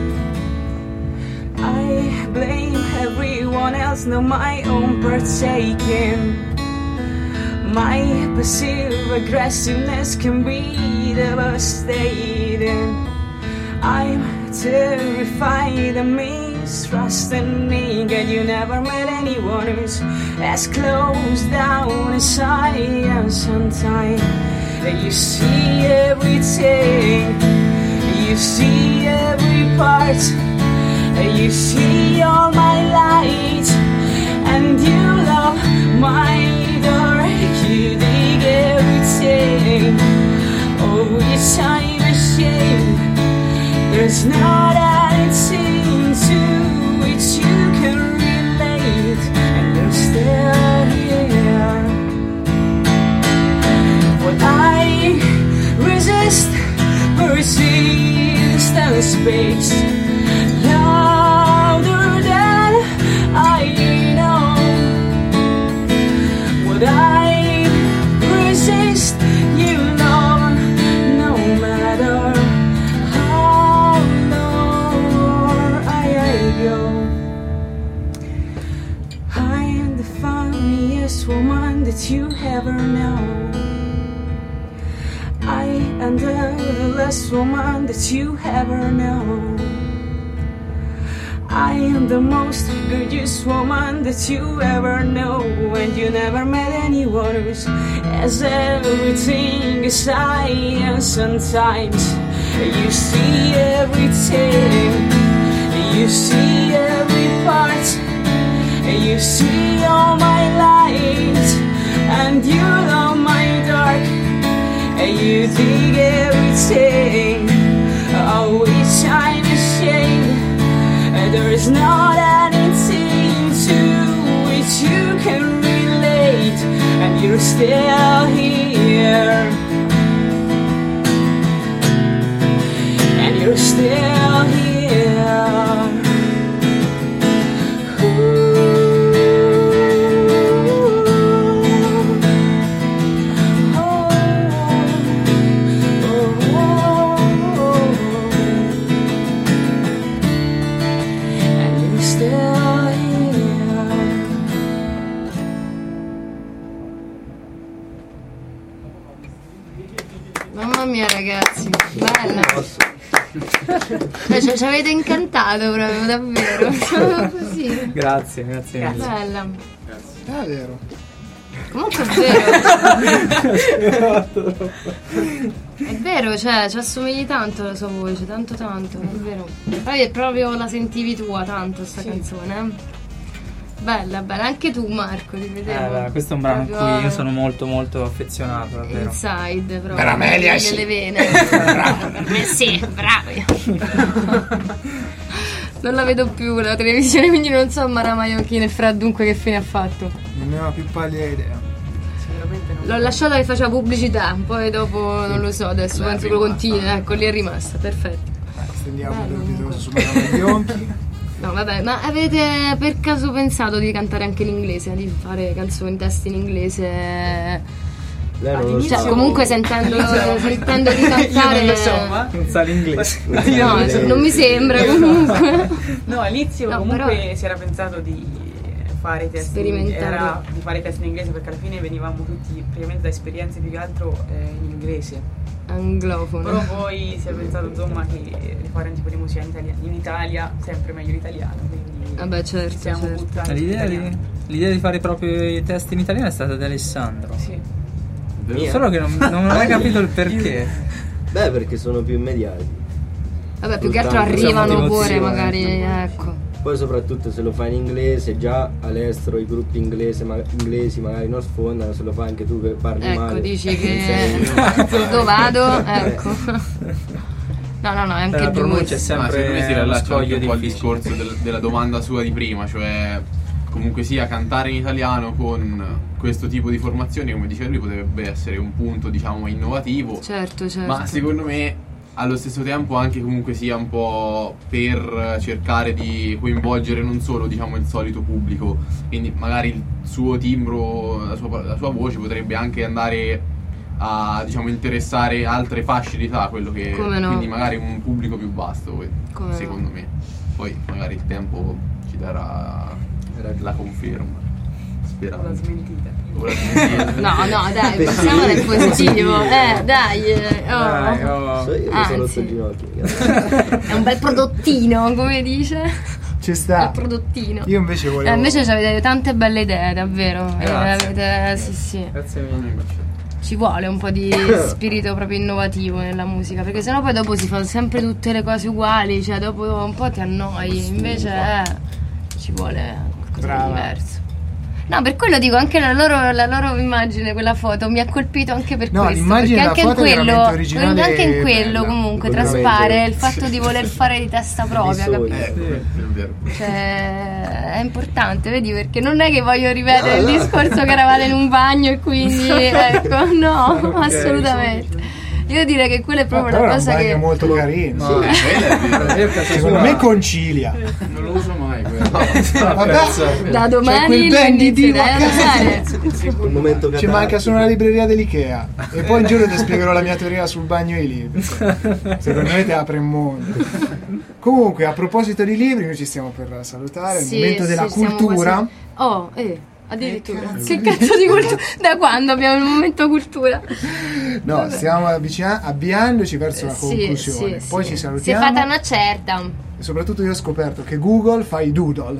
blame everyone else, not my own partaking. My passive aggressiveness can be devastating. I'm terrified of mistrusting naked. You never met anyone who's as closed down as I am sometimes. You see everything, you see every part, you see all my light, and you love my dark. You dig everything, of which I'm ashamed. There's not anything to which you can relate, and you're still here. But I resist, persist and speaks louder than I know. What I resist, you know, no matter how low I go. I am the funniest woman that you ever know. I am the last woman that you ever know. I am the most gorgeous woman that you ever know. And you never met anyone who's as everything as I am sometimes. You see everything, you see every part, you see all my light, and you love my dark. You dig everything, of which I'm ashamed. There is not anything to which you can relate, and you're still here, and you're still here. Mamma mia ragazzi, bella. Ci avete incantato proprio, davvero. Così. Grazie mille. Bella. Ah, vero. Comunque è vero, cioè ci assomigli tanto alla sua voce, tanto, è vero. Poi è proprio la sentivi tua tanto sta canzone, Bella, anche tu Marco, ti vedevo. Questo è un brano a cui io sono molto affezionato, davvero. Inside, proprio. Per Amelia sì. Nelle vene. Bravo, per me sì, bravi. Non la vedo più la televisione, quindi non so Mara Maionchi nel frattunque che fine ha fatto. Non ne ho più pallida idea. L'ho lasciata che faceva pubblicità, poi dopo non lo so, adesso penso che lo continui, ecco, lì è rimasta, perfetto. Stendiamo l'episodio su Mara Maionchi. No vabbè, ma avete per caso pensato di cantare anche in inglese, di fare canzoni, testi in inglese? Cioè, comunque sentendo di cantare non sa l'inglese. No, non mi sembra comunque. No, all'inizio comunque si era pensato di fare test sperimentare, di fare test in inglese, perché alla fine venivamo tutti praticamente da esperienze più che altro in inglese anglofono. Però poi si è pensato insomma che fare un tipo di musica in Italia sempre meglio l'italiano, quindi vabbè certo. L'idea di fare proprio i test in italiano è stata di Alessandro. Sì. Solo che non ho mai capito il perché. Beh, perché sono più immediati. Vabbè, più che altro arrivano pure magari, ecco. Poi soprattutto se lo fai in inglese, già all'estero i gruppi inglesi magari non sfondano, se lo fai anche tu che parli male. Ecco, dici che dove vado, ecco. No, è anche il pronuncia è sempre secondo me si rilaccia anche un po' il difficile. discorso della domanda sua di prima, cioè comunque sia cantare in italiano con questo tipo di formazioni, come diceva lui, potrebbe essere un punto diciamo innovativo. Certo. Ma secondo me allo stesso tempo anche comunque sia un po' per cercare di coinvolgere non solo diciamo il solito pubblico, quindi magari il suo timbro, la sua voce potrebbe anche andare a diciamo interessare altre fasce di età, quello che quindi magari un pubblico più vasto, secondo me. Poi magari il tempo ci darà la conferma. Sperando. La smentita. No, dai, passiamo nel positivo. Dai. Io sono rotto il ginocchio. È un bel prodottino, come dice. Ci sta. Il prodottino. Io invece volevo. Invece avete tante belle idee, davvero. Sì. Grazie mille. Ci vuole un po' di spirito proprio innovativo nella musica, perché sennò poi dopo si fanno sempre tutte le cose uguali, cioè dopo un po' ti annoi, invece ci vuole qualcosa di diverso. No, per quello dico, anche la loro immagine, quella foto mi ha colpito anche per questo, perché anche in quello comunque traspare il fatto di voler fare di testa propria, capito? Cioè, è importante, vedi, perché non è che voglio ripetere il discorso che eravate in un bagno e quindi ecco, no, assolutamente. Io direi che quella è proprio una cosa che è molto carino. Secondo me concilia. Non lo uso mai quello. Da domani lo inizierai a usare. Ci manca solo una libreria dell'IKEA. E poi in giuro ti spiegherò la mia teoria sul bagno e i libri. Secondo me ti apre il mondo. Comunque, a proposito di libri, noi ci stiamo per salutare. È il momento della cultura. Addirittura. Che cazzo di cultura? Da quando abbiamo il momento cultura? No, stiamo avviandoci verso la conclusione. Poi ci salutiamo. Si è fatta una certa. E soprattutto io ho scoperto che Google fa i doodle.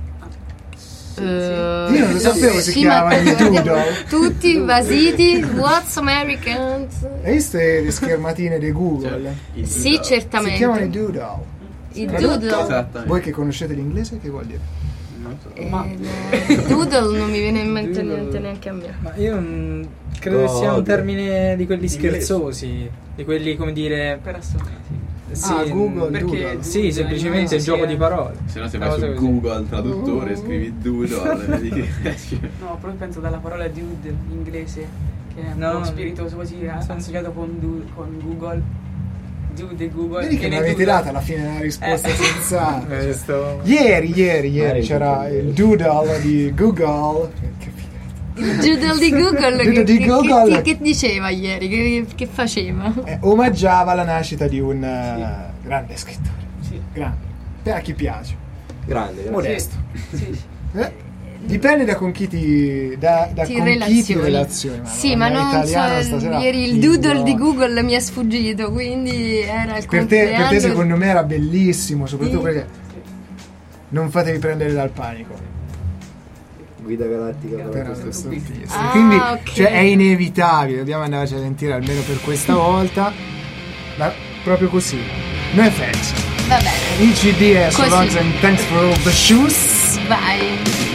Io non lo sapevo si chiamano i doodle. Tutti basiti. What's American? Hai visto le schermatine di Google? Sì, certamente. Si chiamano i doodle. I doodle. Voi che conoscete l'inglese, che vuol dire? Doodle non mi viene in mente niente neanche a me. Ma io credo sia un termine di quelli scherzosi, di quelli, come dire, per assonanti. Sì, Google, perché doodle. sì, semplicemente il gioco di parole. Se no, se vai su Google traduttore, scrivi doodle, vedi che esce. No, però penso dalla parola dude in inglese, che è un po' spiritoso così, associato con Google. Dude Google. Vedi che mi avete dato alla fine una risposta senza. Ieri c'era il doodle di Google. Che il doodle di Google. Che diceva ieri? Che faceva? Omaggiava la nascita di un grande scrittore. Sì. Grande. Per a chi piace. Grande. Modesto. Sì. Dipende da con chi ti relazioni. Sì, ma non so, ieri il doodle di Google mi è sfuggito, quindi era il per te secondo me era bellissimo, soprattutto perché non fatevi prendere dal panico. Guida galattica quindi cioè, è inevitabile, dobbiamo andarci a sentire almeno per questa volta, ma proprio così, no effects. Va bene, il CD è So Long and Thanks for All the Shoes. Vai.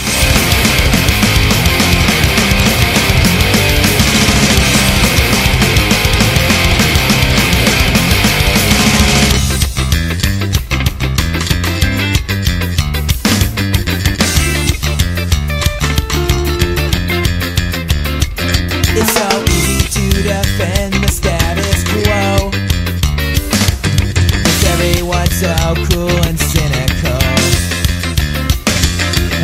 It's so easy to defend the status quo, with everyone so cruel and cynical.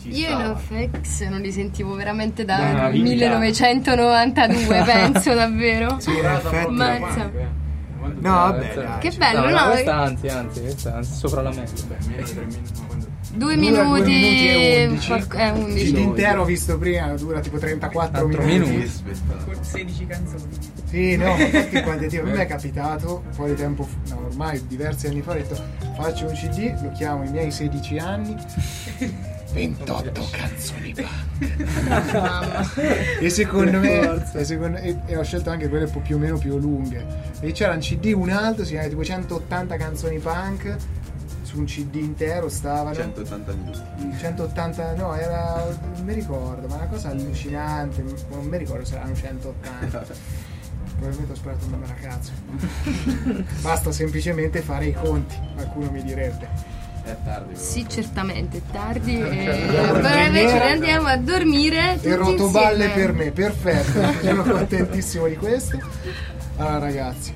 Io i NoFX non li sentivo veramente da 1992, penso davvero. Sì, in effetti. Mazza. No, vabbè, dai. Che bello, no? Questa anzi, sopra la media. 2 minuti e 11. 11. L'intero visto prima dura tipo 34 minuti. 16 canzoni. Sì, no, infatti quantitativo. A me è capitato un po' di tempo, no, ormai diversi anni fa, ho detto faccio un CD, lo chiamo i miei 16 anni. 28 canzoni punk. E secondo me e ho scelto anche quelle più o meno più lunghe. E c'era un CD, un altro, si chiamava tipo 180 canzoni punk. Su un CD intero stavano 180 minuti. 180, no, era, non mi ricordo, ma una cosa allucinante, non mi ricordo se erano 180. Probabilmente ho sparato un numero a cazzo. Basta semplicemente fare i conti, qualcuno mi direbbe. È tardi. Sì, certamente, è tardi. Però invece andiamo a dormire. E rotoballe per me, perfetto. Sono contentissimo di questo. Allora ragazzi,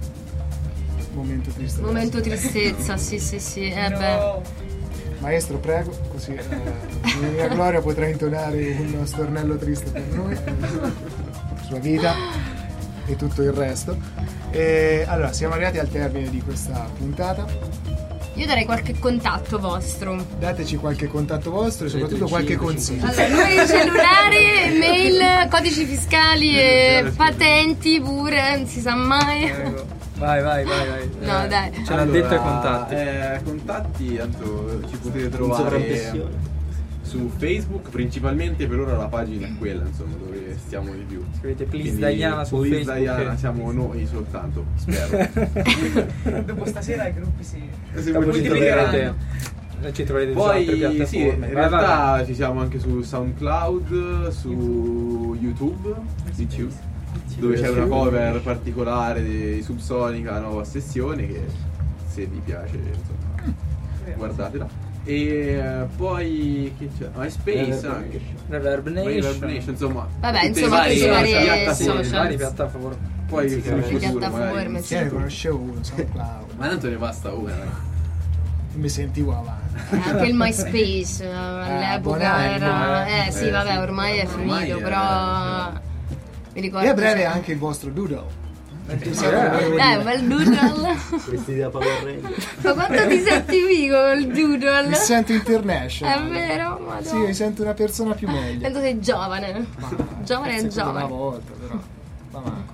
momento tristezza, sì. Beh. Maestro, prego, così in mia gloria potrà intonare uno stornello triste per noi, sua vita e tutto il resto. E allora, siamo arrivati al termine di questa puntata. Io darei qualche contatto vostro. Dateci qualche contatto vostro e soprattutto qualche consiglio. Allora, numeri cellulari, mail, codici fiscali e patenti pure, non si sa mai. Vai. No, dai. Ce l'ha detto ai contatti. Contatti, tanto ci potete trovare su Facebook, principalmente per ora la pagina è quella, insomma, dove stiamo di più. Scrivete Please Diana su Please Facebook. Diana, siamo noi soltanto, spero. Dopo stasera i gruppi si troverete su altre piattaforme. Sì, in realtà ci siamo anche su SoundCloud, su YouTube, dove c'è una cover particolare di Subsonica, nuova sessione, che se vi piace, insomma, guardatela. E poi che c'è? MySpace anche, Reverb Nation, insomma, vabbè, insomma, varie piattaforme. Poi sul futuro piattaforme, sì, ne conoscevo uno, SoundCloud. ma tanto ne basta una, mi sentivo avanti. Anche il MySpace all'epoca era sì, vabbè, ormai è finito, però mi ricordo. E a breve anche il vostro doodle. Ma il doodle. Vestiti da Power Ranger. Ma quanto ti senti figo il doodle? Mi sento international. È vero? Madonna. Sì, mi sento una persona più meglio. Penso sei giovane. Giovane e giovane. Una volta, però. Ma manco.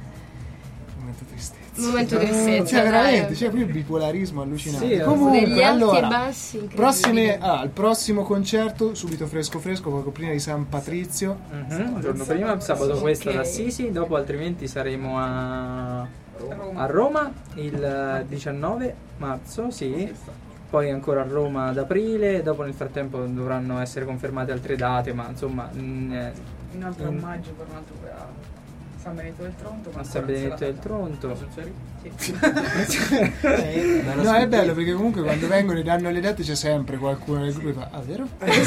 Momento tristezza. Cioè, veramente, c'è più il bipolarismo allucinante. Sì, comunque, degli alti allora, e bassi. il prossimo concerto, subito fresco, poco prima di San Patrizio. Un giorno prima, sabato questo ad Assisi, dopo altrimenti saremo a Roma il 19 marzo, sì. Poi ancora a Roma ad aprile, dopo nel frattempo dovranno essere confermate altre date, ma insomma un altro omaggio per un altro San Benedetto del Tronto. A San Benedetto del Tronto. Sì. No, è bello perché comunque quando vengono e danno le date c'è sempre qualcuno nel gruppo che fa: ah, vero?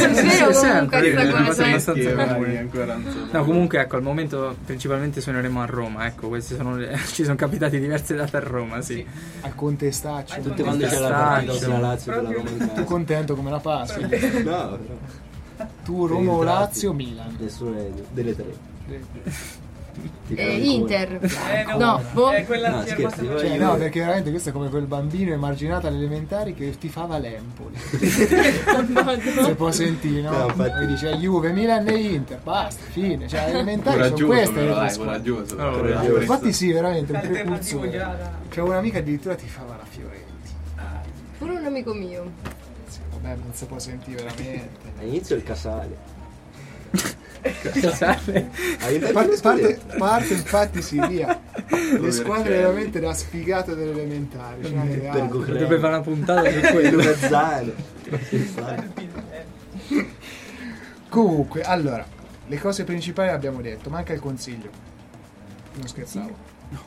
No, comunque ecco, al momento principalmente suoneremo a Roma, ecco, queste sono ci sono capitate diverse date a Roma, sì. Al Conte Staccio. Tutte quando c'è la partita della Lazio e della Roma in casa. Tu contento come la Pasqua? No, tu Roma o Lazio o Milan? Nessuna delle tre. Inter. No, quella no, perché veramente questo è come quel bambino emarginato alle elementari che tifava l'Empoli. Se può sentire, no? E dice Juve, Milan e Inter, basta, fine. Cioè, elementari sono queste. Coraggioso. Infatti sì, veramente un precursore. C'è un'amica addirittura tifava la Fiorentina. Pure un amico mio. Vabbè, non si può sentire veramente. All'inizio il Casale. Parte infatti sì, via le squadre veramente da sfigato delle elementari, doveva fare una puntata su quello. Comunque, allora, le cose principali abbiamo detto, manca il consiglio. Non scherzavo.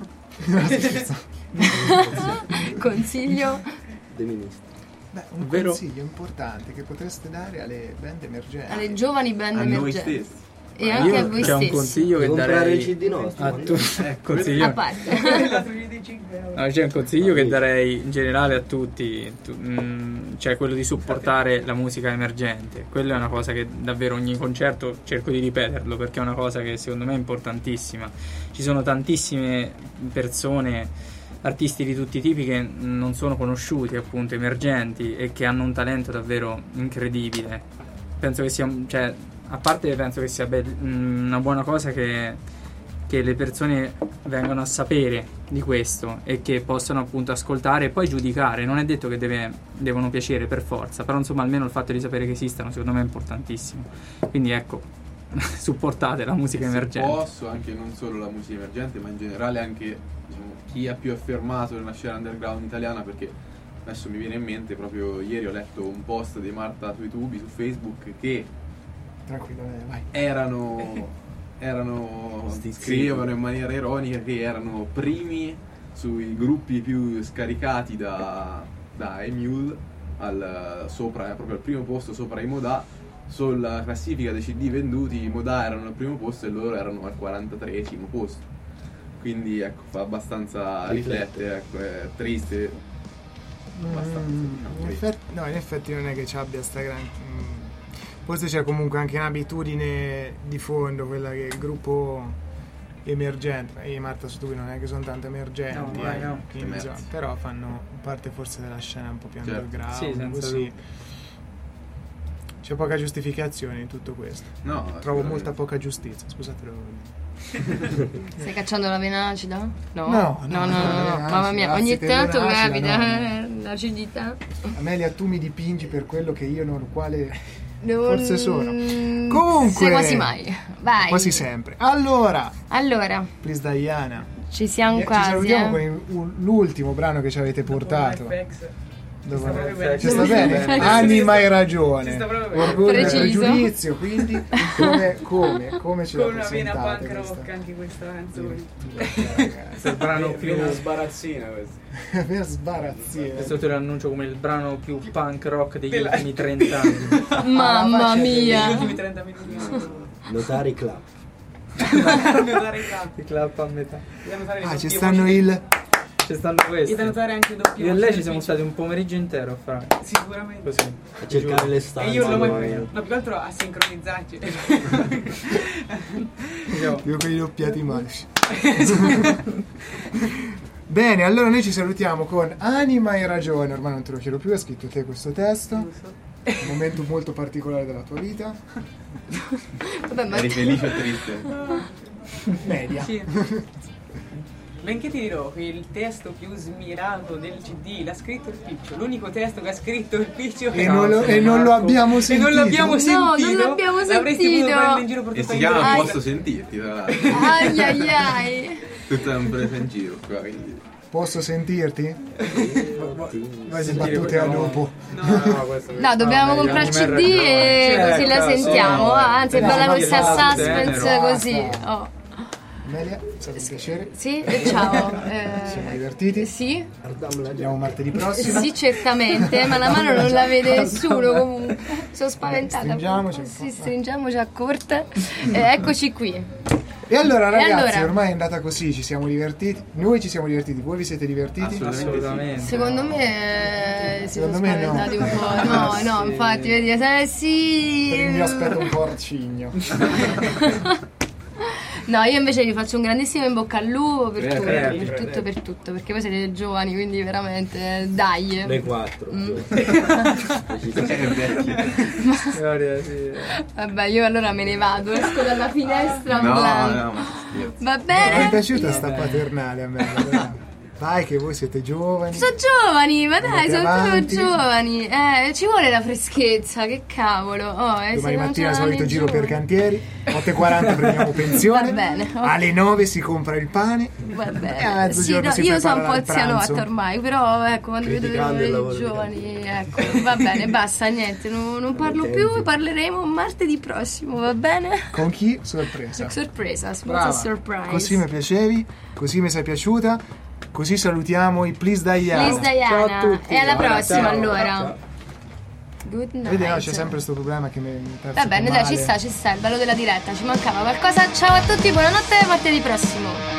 Consiglio dei ministri. Beh, un consiglio importante che potreste dare alle band emergenti, alle giovani band emergenti e anche a voi stessi. C'è un consiglio che darei i CD nostri a tutti. Consiglio. A parte 25 euro. No, c'è un consiglio che darei in generale a tutti, cioè quello di supportare la musica emergente. Quella è una cosa che davvero ogni concerto cerco di ripeterlo, perché è una cosa che secondo me è importantissima. Ci sono tantissime persone, artisti di tutti i tipi, che non sono conosciuti, appunto, emergenti, e che hanno un talento davvero incredibile. Penso che sia, cioè, a parte penso che sia una buona cosa che le persone vengano a sapere di questo e che possano appunto ascoltare e poi giudicare. Non è detto che devono piacere per forza, però insomma almeno il fatto di sapere che esistono secondo me è importantissimo. Quindi ecco, supportate la musica emergente. Posso, anche non solo la musica emergente, ma in generale anche, diciamo, chi ha più affermato nella scena underground italiana, perché adesso mi viene in mente, proprio ieri ho letto un post di Marta sui tubi su Facebook che vai. Scrivevano in maniera ironica che erano primi sui gruppi più scaricati da Emule, proprio al primo posto sopra i Modà. Sulla classifica dei CD venduti i Modà erano al primo posto e loro erano al 43esimo posto. Quindi ecco, fa abbastanza riflettere, ecco, è triste abbastanza. In effetti non è che ci abbia sta grande. Forse c'è comunque anche un'abitudine di fondo, quella che il gruppo emergente, e Marta su non è che sono tanto emergenti, però fanno parte forse della scena un po' più underground, sì, così. C'è poca giustificazione in tutto questo. No, trovo molta poca giustizia, scusate. Stai cacciando la vena acida? No, mamma mia, ogni tanto capita l'acidità. Amelia, tu mi dipingi per quello che io non, quale forse sono. Comunque, sei quasi mai. Vai. Quasi sempre. Allora, Please Diana. Ci siamo quasi. Ci salutiamo con l'ultimo brano che ci avete portato. Ci sta bene? Anima e ragione. Orgoglio e pregiudizio, quindi come ce la presentate? Con una vena punk rock anche questa canzone. Questo è il brano più una sbarazzina questa. Una sbarazzina. Questo te lo annuncio come il brano più punk rock degli ultimi 30 anni. Mamma mia. Gli ultimi 30 minuti. Notare i clap. I clap a metà. Ci stanno ci stanno questi. E da notare anche doppio. Io e lei ci siamo stati un pomeriggio intero a fare. Sicuramente. Così. A cercare le stanze. E io più che altro a sincronizzarci. Io con i doppiati male. Bene, allora noi ci salutiamo con Anima e ragione. Ormai non te lo chiedo più, hai scritto te questo testo. Un momento molto particolare della tua vita. Eri felice o triste? Media. Sì. Benché ti dirò che il testo più smirato del CD l'ha scritto il Piccio, l'unico testo che ha scritto il Piccio e non lo abbiamo sentito. No, non l'abbiamo sentito. L'avresti potuto prendere in giro per e si chiama Posso sentirti, tra l'altro. Ai. Tutta una presa in giro qua, quindi. Posso sentirti? Vai a battute a dopo. No, dobbiamo comprare il CD e così la sentiamo. Anzi, è bella questa suspense così. Amelia, è stato un piacere. Sì, ciao. Siamo divertiti? Sì. Andiamo martedì prossimo? Sì, certamente, ma la mano non la vede nessuno comunque. Sono spaventata. Stringiamoci a corte. Eccoci qui. E allora ragazzi, ormai è andata così, ci siamo divertiti. Noi ci siamo divertiti, voi vi siete divertiti? Assolutamente. Secondo me siamo spaventati un po'. No, infatti, vedi, sì. Per il mio aspetto un porcigno. No, io invece vi faccio un grandissimo in bocca al lupo per tutto, perché voi siete giovani, quindi veramente dai. Noi 4. Vabbè, io allora me ne vado, esco dalla finestra. No, va bene? Mi è piaciuta sta paternale a me. Dai che voi siete giovani. Sono giovani, ma dai, sono giovani. Ci vuole la freschezza, che cavolo. Domani mattina solito giro per cantieri, 8:40 prendiamo pensione. Va bene. Alle 9 si compra il pane. Va bene. Io sono un po' anzianotta ormai, però ecco, quando vedo i giovani, ecco, va bene, basta, niente, non parlo più, parleremo martedì prossimo, va bene? Con chi? Sorpresa. Sorpresa, surprise. Così mi piacevi, così mi sei piaciuta. Così salutiamo i Please Diana. Ciao a tutti. E alla prossima allora. Ciao. Good night. Vedi, no, c'è sempre questo problema che mi perso. Va bene, dai, ci sta, il bello della diretta, ci mancava qualcosa. Ciao a tutti, buonanotte e martedì prossimo.